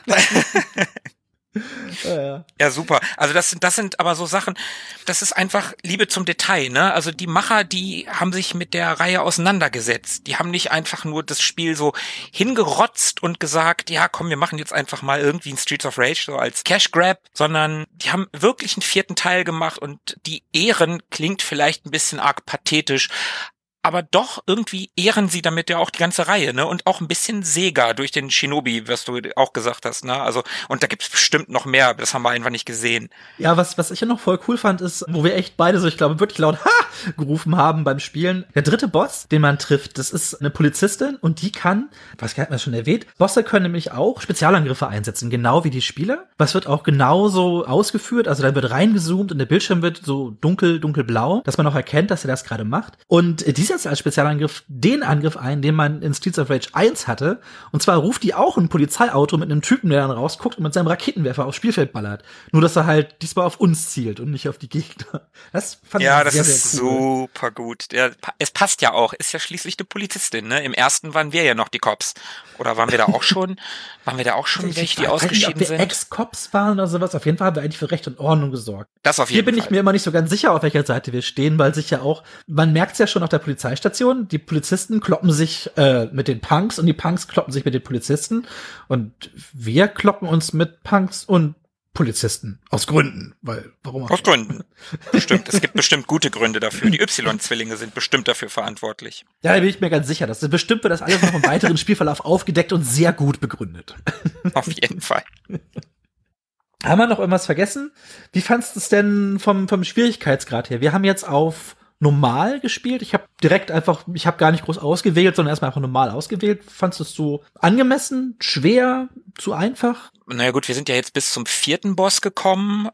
Ja, super. Also das sind aber so Sachen, das ist einfach Liebe zum Detail, ne? Also die Macher, die haben sich mit der Reihe auseinandergesetzt. Die haben nicht einfach nur das Spiel so hingerotzt und gesagt, ja, komm, wir machen jetzt einfach mal irgendwie ein Streets of Rage so als Cash Grab, sondern die haben wirklich einen 4. Teil gemacht und die Ehren klingt vielleicht ein bisschen arg pathetisch, aber doch irgendwie ehren sie damit ja auch die ganze Reihe, ne? Und auch ein bisschen Sega durch den Shinobi, was du auch gesagt hast, ne? Also, und da gibt's bestimmt noch mehr, das haben wir einfach nicht gesehen. Ja, was ich ja noch voll cool fand, ist, wo wir echt beide so, ich glaube, wirklich laut gerufen haben beim Spielen. Der dritte Boss, den man trifft, das ist eine Polizistin und die kann, was hat man schon erwähnt, Bosse können nämlich auch Spezialangriffe einsetzen, genau wie die Spieler. Was wird auch genauso ausgeführt, also da wird reingezoomt und der Bildschirm wird so dunkelblau, dass man auch erkennt, dass er das gerade macht. Und dieser als Spezialangriff den Angriff ein, den man in Streets of Rage 1 hatte. Und zwar ruft die auch ein Polizeiauto mit einem Typen, der dann rausguckt und mit seinem Raketenwerfer aufs Spielfeld ballert. Nur, dass er halt diesmal auf uns zielt und nicht auf die Gegner. Das fand ich sehr, sehr cool. Ja, das ist super gut. Es passt ja auch. Ist ja schließlich eine Polizistin, ne? Im ersten waren wir ja noch die Cops. Oder waren wir da auch schon? Welche, die ausgeschieden sind? Ob wir Ex-Cops waren oder sowas. Auf jeden Fall haben wir eigentlich für Recht und Ordnung gesorgt. Das auf jeden Fall. Hier bin ich mir immer nicht so ganz sicher, auf welcher Seite wir stehen, weil sich ja auch, man merkt es ja schon auf der Polizei Polizeistation. Die Polizisten kloppen sich mit den Punks und die Punks kloppen sich mit den Polizisten. Und wir kloppen uns mit Punks und Polizisten. Aus Gründen. Warum auch? Aus Gründen. Bestimmt. Es gibt bestimmt gute Gründe dafür. Die Y-Zwillinge sind bestimmt dafür verantwortlich. Ja, da bin ich mir ganz sicher. Bestimmt wird das alles noch im weiteren Spielverlauf aufgedeckt und sehr gut begründet. Auf jeden Fall. Haben wir noch irgendwas vergessen? Wie fandst du es denn vom Schwierigkeitsgrad her? Wir haben jetzt auf normal gespielt. Ich habe gar nicht groß ausgewählt, sondern erstmal einfach normal ausgewählt. Fandst du es so angemessen, schwer, zu einfach? Naja gut, wir sind ja jetzt bis zum 4. Boss gekommen.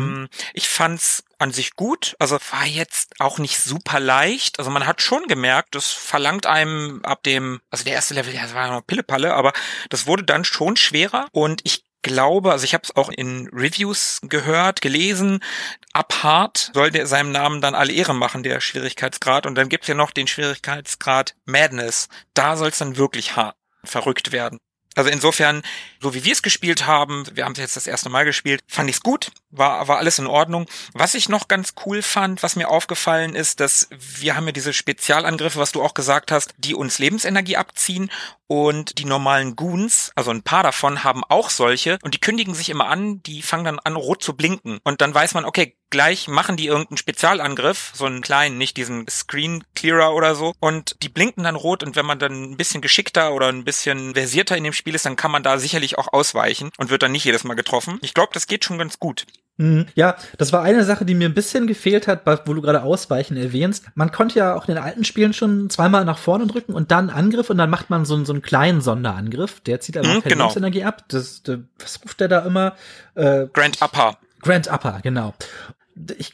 Ich fand's an sich gut. Also war jetzt auch nicht super leicht. Also man hat schon gemerkt, das verlangt einem also der erste Level, ja, das war ja noch Pillepalle, aber das wurde dann schon schwerer. Und ich glaube, also ich habe es auch in Reviews gehört, gelesen, ab hart soll der seinem Namen dann alle Ehre machen, der Schwierigkeitsgrad. Und dann gibt's ja noch den Schwierigkeitsgrad Madness. Da soll es dann wirklich hart verrückt werden. Also insofern, so wie wir es gespielt haben, wir haben es jetzt das erste Mal gespielt, fand ich es gut, war alles in Ordnung. Was ich noch ganz cool fand, was mir aufgefallen ist, dass wir haben ja diese Spezialangriffe, was du auch gesagt hast, die uns Lebensenergie abziehen, und die normalen Goons, also ein paar davon, haben auch solche und die kündigen sich immer an, die fangen dann an rot zu blinken und dann weiß man, okay, gleich machen die irgendeinen Spezialangriff, so einen kleinen, nicht diesen Screen Clearer oder so, und die blinken dann rot, und wenn man dann ein bisschen geschickter oder ein bisschen versierter in dem Spiel ist, dann kann man da sicherlich auch ausweichen und wird dann nicht jedes Mal getroffen. Ich glaube, das geht schon ganz gut. Ja, das war eine Sache, die mir ein bisschen gefehlt hat, wo du gerade Ausweichen erwähnst. Man konnte ja auch in den alten Spielen schon zweimal nach vorne drücken und dann Angriff, und dann macht man so einen kleinen Sonderangriff. Der zieht aber keine Lebensenergie ab. Was ruft der da immer? Grand Upper. Grand Upper, genau. Ich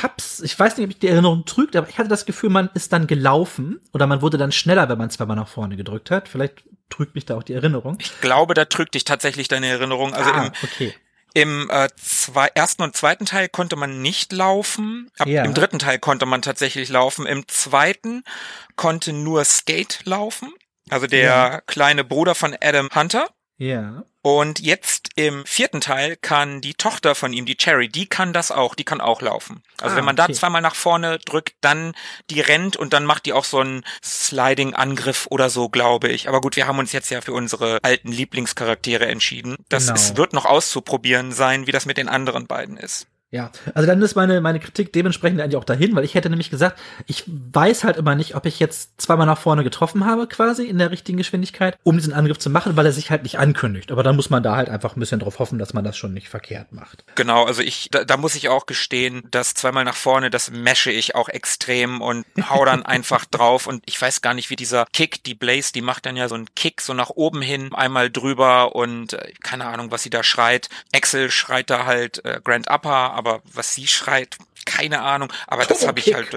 weiß nicht, ob ich die Erinnerung trügt, aber ich hatte das Gefühl, man ist dann gelaufen oder man wurde dann schneller, wenn man zweimal nach vorne gedrückt hat. Vielleicht trügt mich da auch die Erinnerung. Ich glaube, da trügt dich tatsächlich deine Erinnerung. Also okay. Im ersten und zweiten Teil konnte man nicht laufen. Im dritten Teil konnte man tatsächlich laufen. Im zweiten konnte nur Skate laufen. Also der kleine Bruder von Adam Hunter. Ja. Und jetzt im 4. Teil kann die Tochter von ihm, die Cherry, die kann auch laufen. Also wenn man da zweimal nach vorne drückt, dann die rennt und dann macht die auch so einen Sliding-Angriff oder so, glaube ich. Aber gut, wir haben uns jetzt ja für unsere alten Lieblingscharaktere entschieden. Es wird noch auszuprobieren sein, wie das mit den anderen beiden ist. Ja, also dann ist meine Kritik dementsprechend eigentlich auch dahin, weil ich hätte nämlich gesagt, ich weiß halt immer nicht, ob ich jetzt zweimal nach vorne getroffen habe, quasi in der richtigen Geschwindigkeit, um diesen Angriff zu machen, weil er sich halt nicht ankündigt. Aber dann muss man da halt einfach ein bisschen drauf hoffen, dass man das schon nicht verkehrt macht. Genau, also da muss ich auch gestehen, das zweimal nach vorne, das mesche ich auch extrem und hau dann einfach drauf, und ich weiß gar nicht, wie dieser Kick, die Blaze, die macht dann ja so einen Kick so nach oben hin, einmal drüber, und keine Ahnung, was sie da schreit. Axel schreit da halt Grand Upper, aber was sie schreit, keine Ahnung, aber das habe ich halt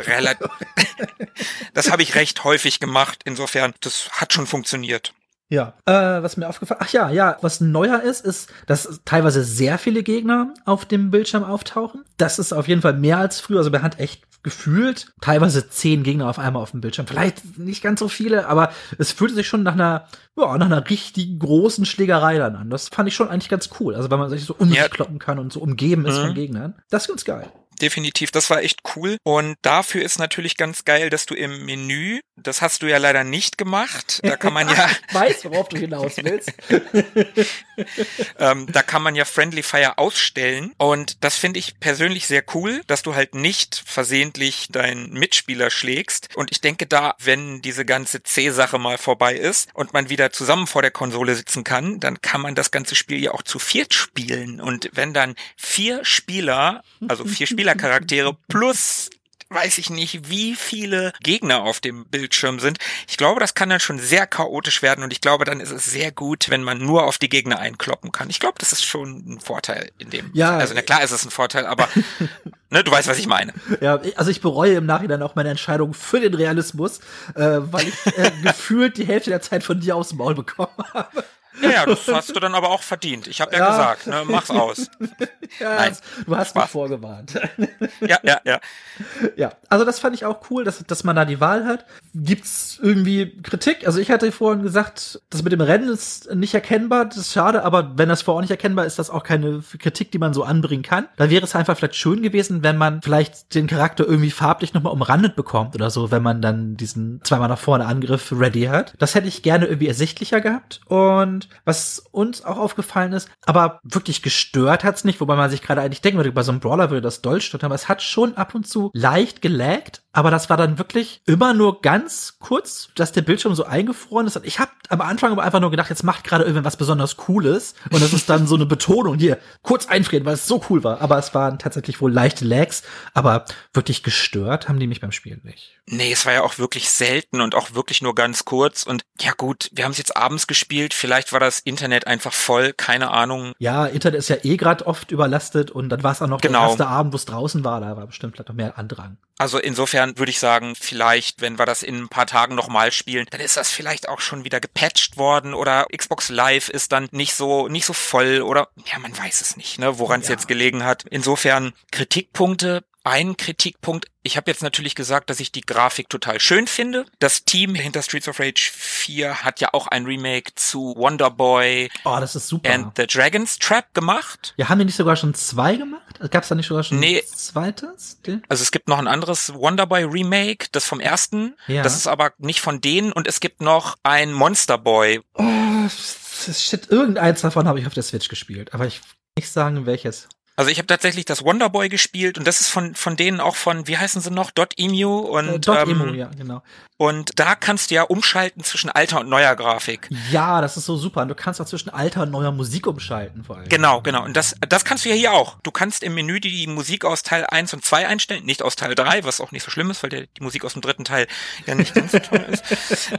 das habe ich recht häufig gemacht, insofern, das hat schon funktioniert. Ja, was mir aufgefallen, was neuer ist, dass teilweise sehr viele Gegner auf dem Bildschirm auftauchen. Das ist auf jeden Fall mehr als früher, also man hat echt gefühlt teilweise 10 Gegner auf einmal auf dem Bildschirm. Vielleicht nicht ganz so viele, aber es fühlte sich schon nach einer richtig großen Schlägerei dann an. Das fand ich schon eigentlich ganz cool. Also weil man sich so um sich kloppen kann und so umgeben ist von Gegnern. Das ist ganz geil. Definitiv, das war echt cool. Und dafür ist natürlich ganz geil, dass du im Menü, das hast du ja leider nicht gemacht, da kann man ja... Ich weiß, worauf du hinaus willst. Da kann man ja Friendly Fire ausstellen, und das finde ich persönlich sehr cool, dass du halt nicht versehentlich deinen Mitspieler schlägst. Und ich denke da, wenn diese ganze C-Sache mal vorbei ist und man wieder zusammen vor der Konsole sitzen kann, dann kann man das ganze Spiel ja auch zu 4 spielen. Und wenn dann 4 Spielercharaktere plus weiß ich nicht, wie viele Gegner auf dem Bildschirm sind. Ich glaube, das kann dann schon sehr chaotisch werden, und ich glaube, dann ist es sehr gut, wenn man nur auf die Gegner einkloppen kann. Ich glaube, das ist schon ein Vorteil in dem. Ja. Also, na klar ist es ein Vorteil, aber ne, du weißt, was ich meine. Ja, also ich bereue im Nachhinein auch meine Entscheidung für den Realismus, weil ich gefühlt die Hälfte der Zeit von dir aufs Maul bekommen habe. Ja, das hast du dann aber auch verdient. Ich habe ja gesagt, ne, mach's aus. Ja, nein, du hast mich vorgewarnt. Ja. Ja, also das fand ich auch cool, dass man da die Wahl hat. Gibt's irgendwie Kritik? Also ich hatte vorhin gesagt, das mit dem Rennen ist nicht erkennbar, das ist schade, aber wenn das vor Ort nicht erkennbar ist, das auch keine Kritik, die man so anbringen kann. Da wäre es einfach vielleicht schön gewesen, wenn man vielleicht den Charakter irgendwie farblich nochmal umrandet bekommt oder so, wenn man dann diesen zweimal nach vorne Angriff ready hat. Das hätte ich gerne irgendwie ersichtlicher gehabt. Und was uns auch aufgefallen ist, aber wirklich gestört hat's nicht, wobei man sich gerade eigentlich denken würde, bei so einem Brawler würde das doll stören, aber es hat schon ab und zu leicht gelaggt, aber das war dann wirklich immer nur ganz kurz, dass der Bildschirm so eingefroren ist. Und ich habe am Anfang aber einfach nur gedacht, jetzt macht gerade irgendwas besonders Cooles. Und das ist dann so eine Betonung, hier, kurz einfrieren, weil es so cool war. Aber es waren tatsächlich wohl leichte Lags, aber wirklich gestört haben die mich beim Spielen nicht. Nee, es war ja auch wirklich selten und auch wirklich nur ganz kurz. Und ja gut, wir haben es jetzt abends gespielt, vielleicht war das Internet einfach voll, keine Ahnung. Ja, Internet ist ja gerade oft überlastet und dann war es auch noch der erste Abend, wo es draußen war, da war bestimmt vielleicht noch mehr Andrang. Also insofern würde ich sagen, vielleicht, wenn wir das in ein paar Tagen nochmal spielen, dann ist das vielleicht auch schon wieder gepatcht worden oder Xbox Live ist dann nicht so voll oder ja, man weiß es nicht, ne, woran es jetzt gelegen hat. Insofern Kritikpunkte. Ein Kritikpunkt, ich habe jetzt natürlich gesagt, dass ich die Grafik total schön finde. Das Team hinter Streets of Rage 4 hat ja auch ein Remake zu Wonder Boy das ist super. and the Dragon's Trap gemacht. Ja, haben die nicht sogar schon 2 gemacht? Gab es da nicht sogar schon ein zweites? Also es gibt noch ein anderes Wonder Boy Remake, das vom ersten. Ja. Das ist aber nicht von denen und es gibt noch ein Monster Boy. Oh, shit, irgendeins davon habe ich auf der Switch gespielt, aber ich kann nicht sagen, welches. Also ich habe tatsächlich das Wonder Boy gespielt und das ist von denen auch von, wie heißen sie noch, .emu und .emu, ja, genau. Und da kannst du ja umschalten zwischen alter und neuer Grafik. Ja, das ist so super. Und du kannst auch zwischen alter und neuer Musik umschalten vor allem. Genau. Und das kannst du ja hier auch. Du kannst im Menü die Musik aus Teil 1 und 2 einstellen, nicht aus Teil 3, was auch nicht so schlimm ist, weil die Musik aus dem dritten Teil ja nicht ganz so toll ist.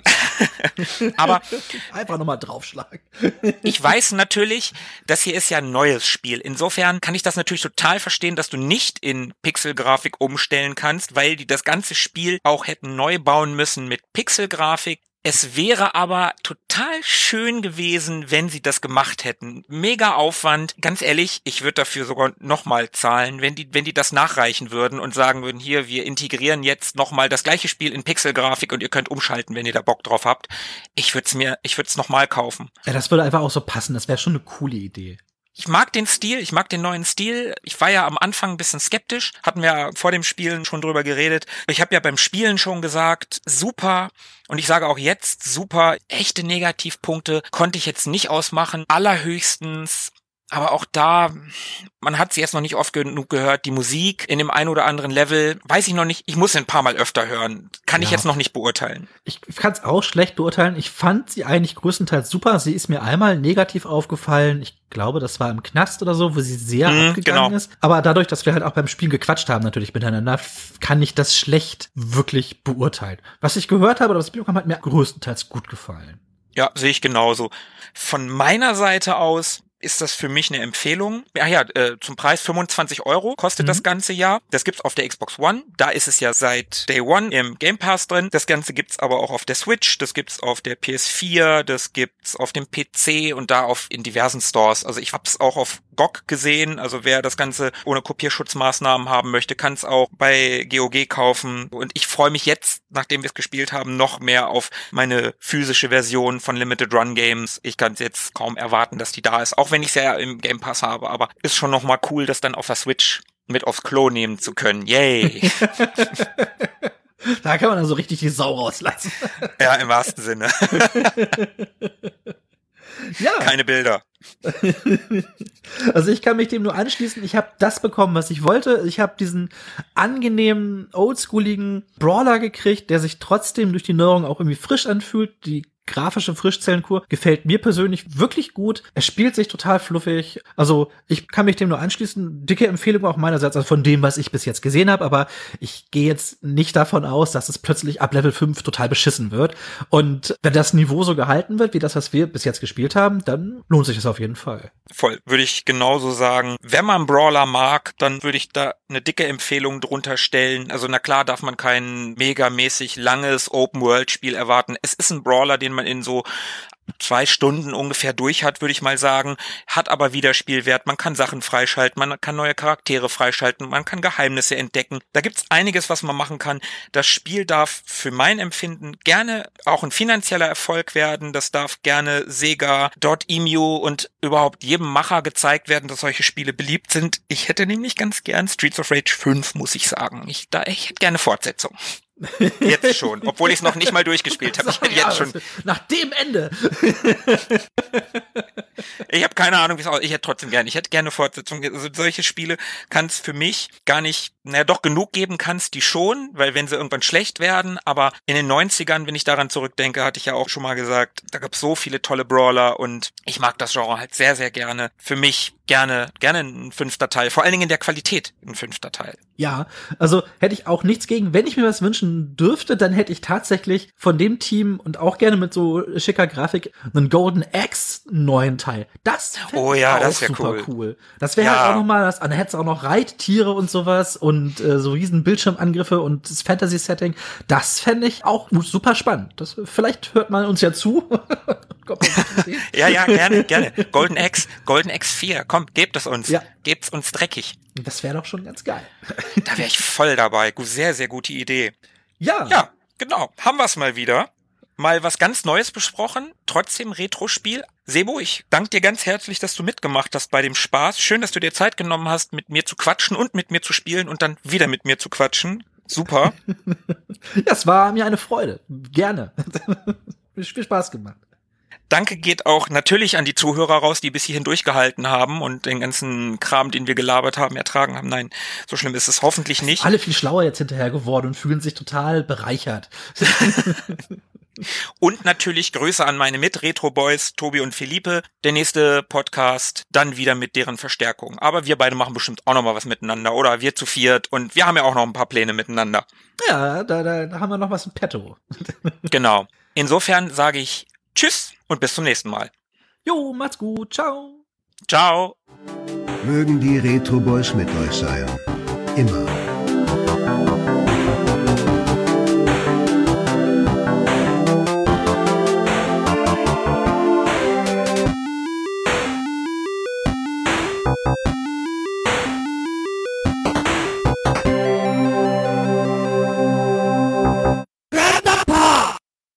Aber einfach nochmal draufschlagen. Ich weiß natürlich, das hier ist ja ein neues Spiel. Insofern kann ich das natürlich total verstehen, dass du nicht in Pixelgrafik umstellen kannst, weil die das ganze Spiel auch hätten neu bauen müssen mit Pixelgrafik. Es wäre aber total schön gewesen, wenn sie das gemacht hätten. Mega Aufwand. Ganz ehrlich, ich würde dafür sogar nochmal zahlen, wenn die das nachreichen würden und sagen würden, hier, wir integrieren jetzt nochmal das gleiche Spiel in Pixelgrafik und ihr könnt umschalten, wenn ihr da Bock drauf habt. Ich würde es nochmal kaufen. Ja, das würde einfach auch so passen. Das wäre schon eine coole Idee. Ich mag den Stil, ich mag den neuen Stil. Ich war ja am Anfang ein bisschen skeptisch, hatten wir ja vor dem Spielen schon drüber geredet. Ich habe ja beim Spielen schon gesagt, super. Und ich sage auch jetzt, super. Echte Negativpunkte konnte ich jetzt nicht ausmachen. Allerhöchstens, aber auch da, man hat sie jetzt noch nicht oft genug gehört, die Musik in dem einen oder anderen Level, weiß ich noch nicht, ich muss sie ein paar Mal öfter hören. Kann ich jetzt noch nicht beurteilen. Ich kann es auch schlecht beurteilen. Ich fand sie eigentlich größtenteils super. Sie ist mir einmal negativ aufgefallen. Ich glaube, das war im Knast oder so, wo sie sehr abgegangen ist. Aber dadurch, dass wir halt auch beim Spielen gequatscht haben, natürlich miteinander, kann ich das schlecht wirklich beurteilen. Was ich gehört habe oder was ich bekommen habe, hat mir größtenteils gut gefallen. Ja, sehe ich genauso. Von meiner Seite aus ist das für mich eine Empfehlung. Zum Preis 25 € kostet das ganze Jahr. Das gibt's auf der Xbox One. Da ist es ja seit Day One im Game Pass drin. Das Ganze gibt's aber auch auf der Switch. Das gibt's auf der PS4. Das gibt's auf dem PC und da in diversen Stores. Also ich hab's auch auf GOG gesehen. Also wer das Ganze ohne Kopierschutzmaßnahmen haben möchte, kann's auch bei GOG kaufen. Und ich freue mich jetzt, nachdem wir es gespielt haben, noch mehr auf meine physische Version von Limited Run Games. Ich kann es jetzt kaum erwarten, dass die da ist. Auch wenn ich es ja im Game Pass habe, aber ist schon nochmal cool, das dann auf der Switch mit aufs Klo nehmen zu können. Yay! Da kann man dann so richtig die Sau rauslassen. Ja, im wahrsten Sinne. Ja. Keine Bilder. Also ich kann mich dem nur anschließen. Ich habe das bekommen, was ich wollte. Ich habe diesen angenehmen, oldschooligen Brawler gekriegt, der sich trotzdem durch die Neuerung auch irgendwie frisch anfühlt. Die grafische Frischzellenkur gefällt mir persönlich wirklich gut. Er spielt sich total fluffig. Also ich kann mich dem nur anschließen. Dicke Empfehlung auch meinerseits, also von dem, was ich bis jetzt gesehen habe. Aber ich gehe jetzt nicht davon aus, dass es plötzlich ab Level 5 total beschissen wird. Und wenn das Niveau so gehalten wird, wie das, was wir bis jetzt gespielt haben, dann lohnt sich das auf jeden Fall. Voll, würde ich genauso sagen. Wenn man Brawler mag, dann würde ich da eine dicke Empfehlung drunter stellen. Also na klar darf man kein megamäßig langes Open-World-Spiel erwarten. Es ist ein Brawler, den man man in so 2 Stunden ungefähr durch hat, würde ich mal sagen, hat aber Wiederspielwert. Man kann Sachen freischalten, man kann neue Charaktere freischalten, man kann Geheimnisse entdecken. Da gibt's einiges, was man machen kann. Das Spiel darf für mein Empfinden gerne auch ein finanzieller Erfolg werden. Das darf gerne Sega, Dotemu und überhaupt jedem Macher gezeigt werden, dass solche Spiele beliebt sind. Ich hätte nämlich ganz gern Streets of Rage 5, muss ich sagen. Ich hätte gerne Fortsetzung. Jetzt schon, obwohl ich es noch nicht mal durchgespielt habe. Nach dem Ende. Ich habe keine Ahnung, wie es aussieht. Ich hätte trotzdem gerne. Ich hätte gerne Fortsetzung. Also solche Spiele kann es für mich gar nicht, doch genug geben kann's die schon, weil wenn sie irgendwann schlecht werden, aber in den 90ern, wenn ich daran zurückdenke, hatte ich ja auch schon mal gesagt, da gab es so viele tolle Brawler und ich mag das Genre halt sehr, sehr gerne. Für mich gerne ein 5. Teil, vor allen Dingen in der Qualität ein 5. Teil. Ja, also hätte ich auch nichts gegen. Wenn ich mir was wünschen dürfte, dann hätte ich tatsächlich von dem Team und auch gerne mit so schicker Grafik einen Golden Axe neuen Teil. Das wäre auch super cool. Das wäre halt auch nochmal, dann hätte es auch noch Reittiere und sowas und so riesen Bildschirmangriffe und das Fantasy-Setting. Das fände ich auch super spannend. Vielleicht hört man uns ja zu. Ja, gerne. Golden Axe 4, komm, gebt es uns. Ja. Gebt's uns dreckig. Das wäre doch schon ganz geil. Da wäre ich voll dabei. Sehr, sehr gute Idee. Ja, genau. Haben wir es mal wieder. Mal was ganz Neues besprochen. Trotzdem Retro-Spiel. Sebo, ich danke dir ganz herzlich, dass du mitgemacht hast bei dem Spaß. Schön, dass du dir Zeit genommen hast, mit mir zu quatschen und mit mir zu spielen und dann wieder mit mir zu quatschen. Super. Ja, es war mir eine Freude. Gerne. Viel Spaß gemacht. Danke geht auch natürlich an die Zuhörer raus, die bis hierhin durchgehalten haben und den ganzen Kram, den wir gelabert haben, ertragen haben. Nein, so schlimm ist es hoffentlich nicht. Alle viel schlauer jetzt hinterher geworden und fühlen sich total bereichert. Und natürlich Grüße an meine Mit-Retro-Boys, Tobi und Felipe. Der nächste Podcast dann wieder mit deren Verstärkung. Aber wir beide machen bestimmt auch noch mal was miteinander. Oder wir zu viert. Und wir haben ja auch noch ein paar Pläne miteinander. Ja, da haben wir noch was im Petto. Genau. Insofern sage ich Tschüss und bis zum nächsten Mal. Jo, macht's gut. Ciao. Ciao. Mögen die Retro Boys mit euch sein. Immer.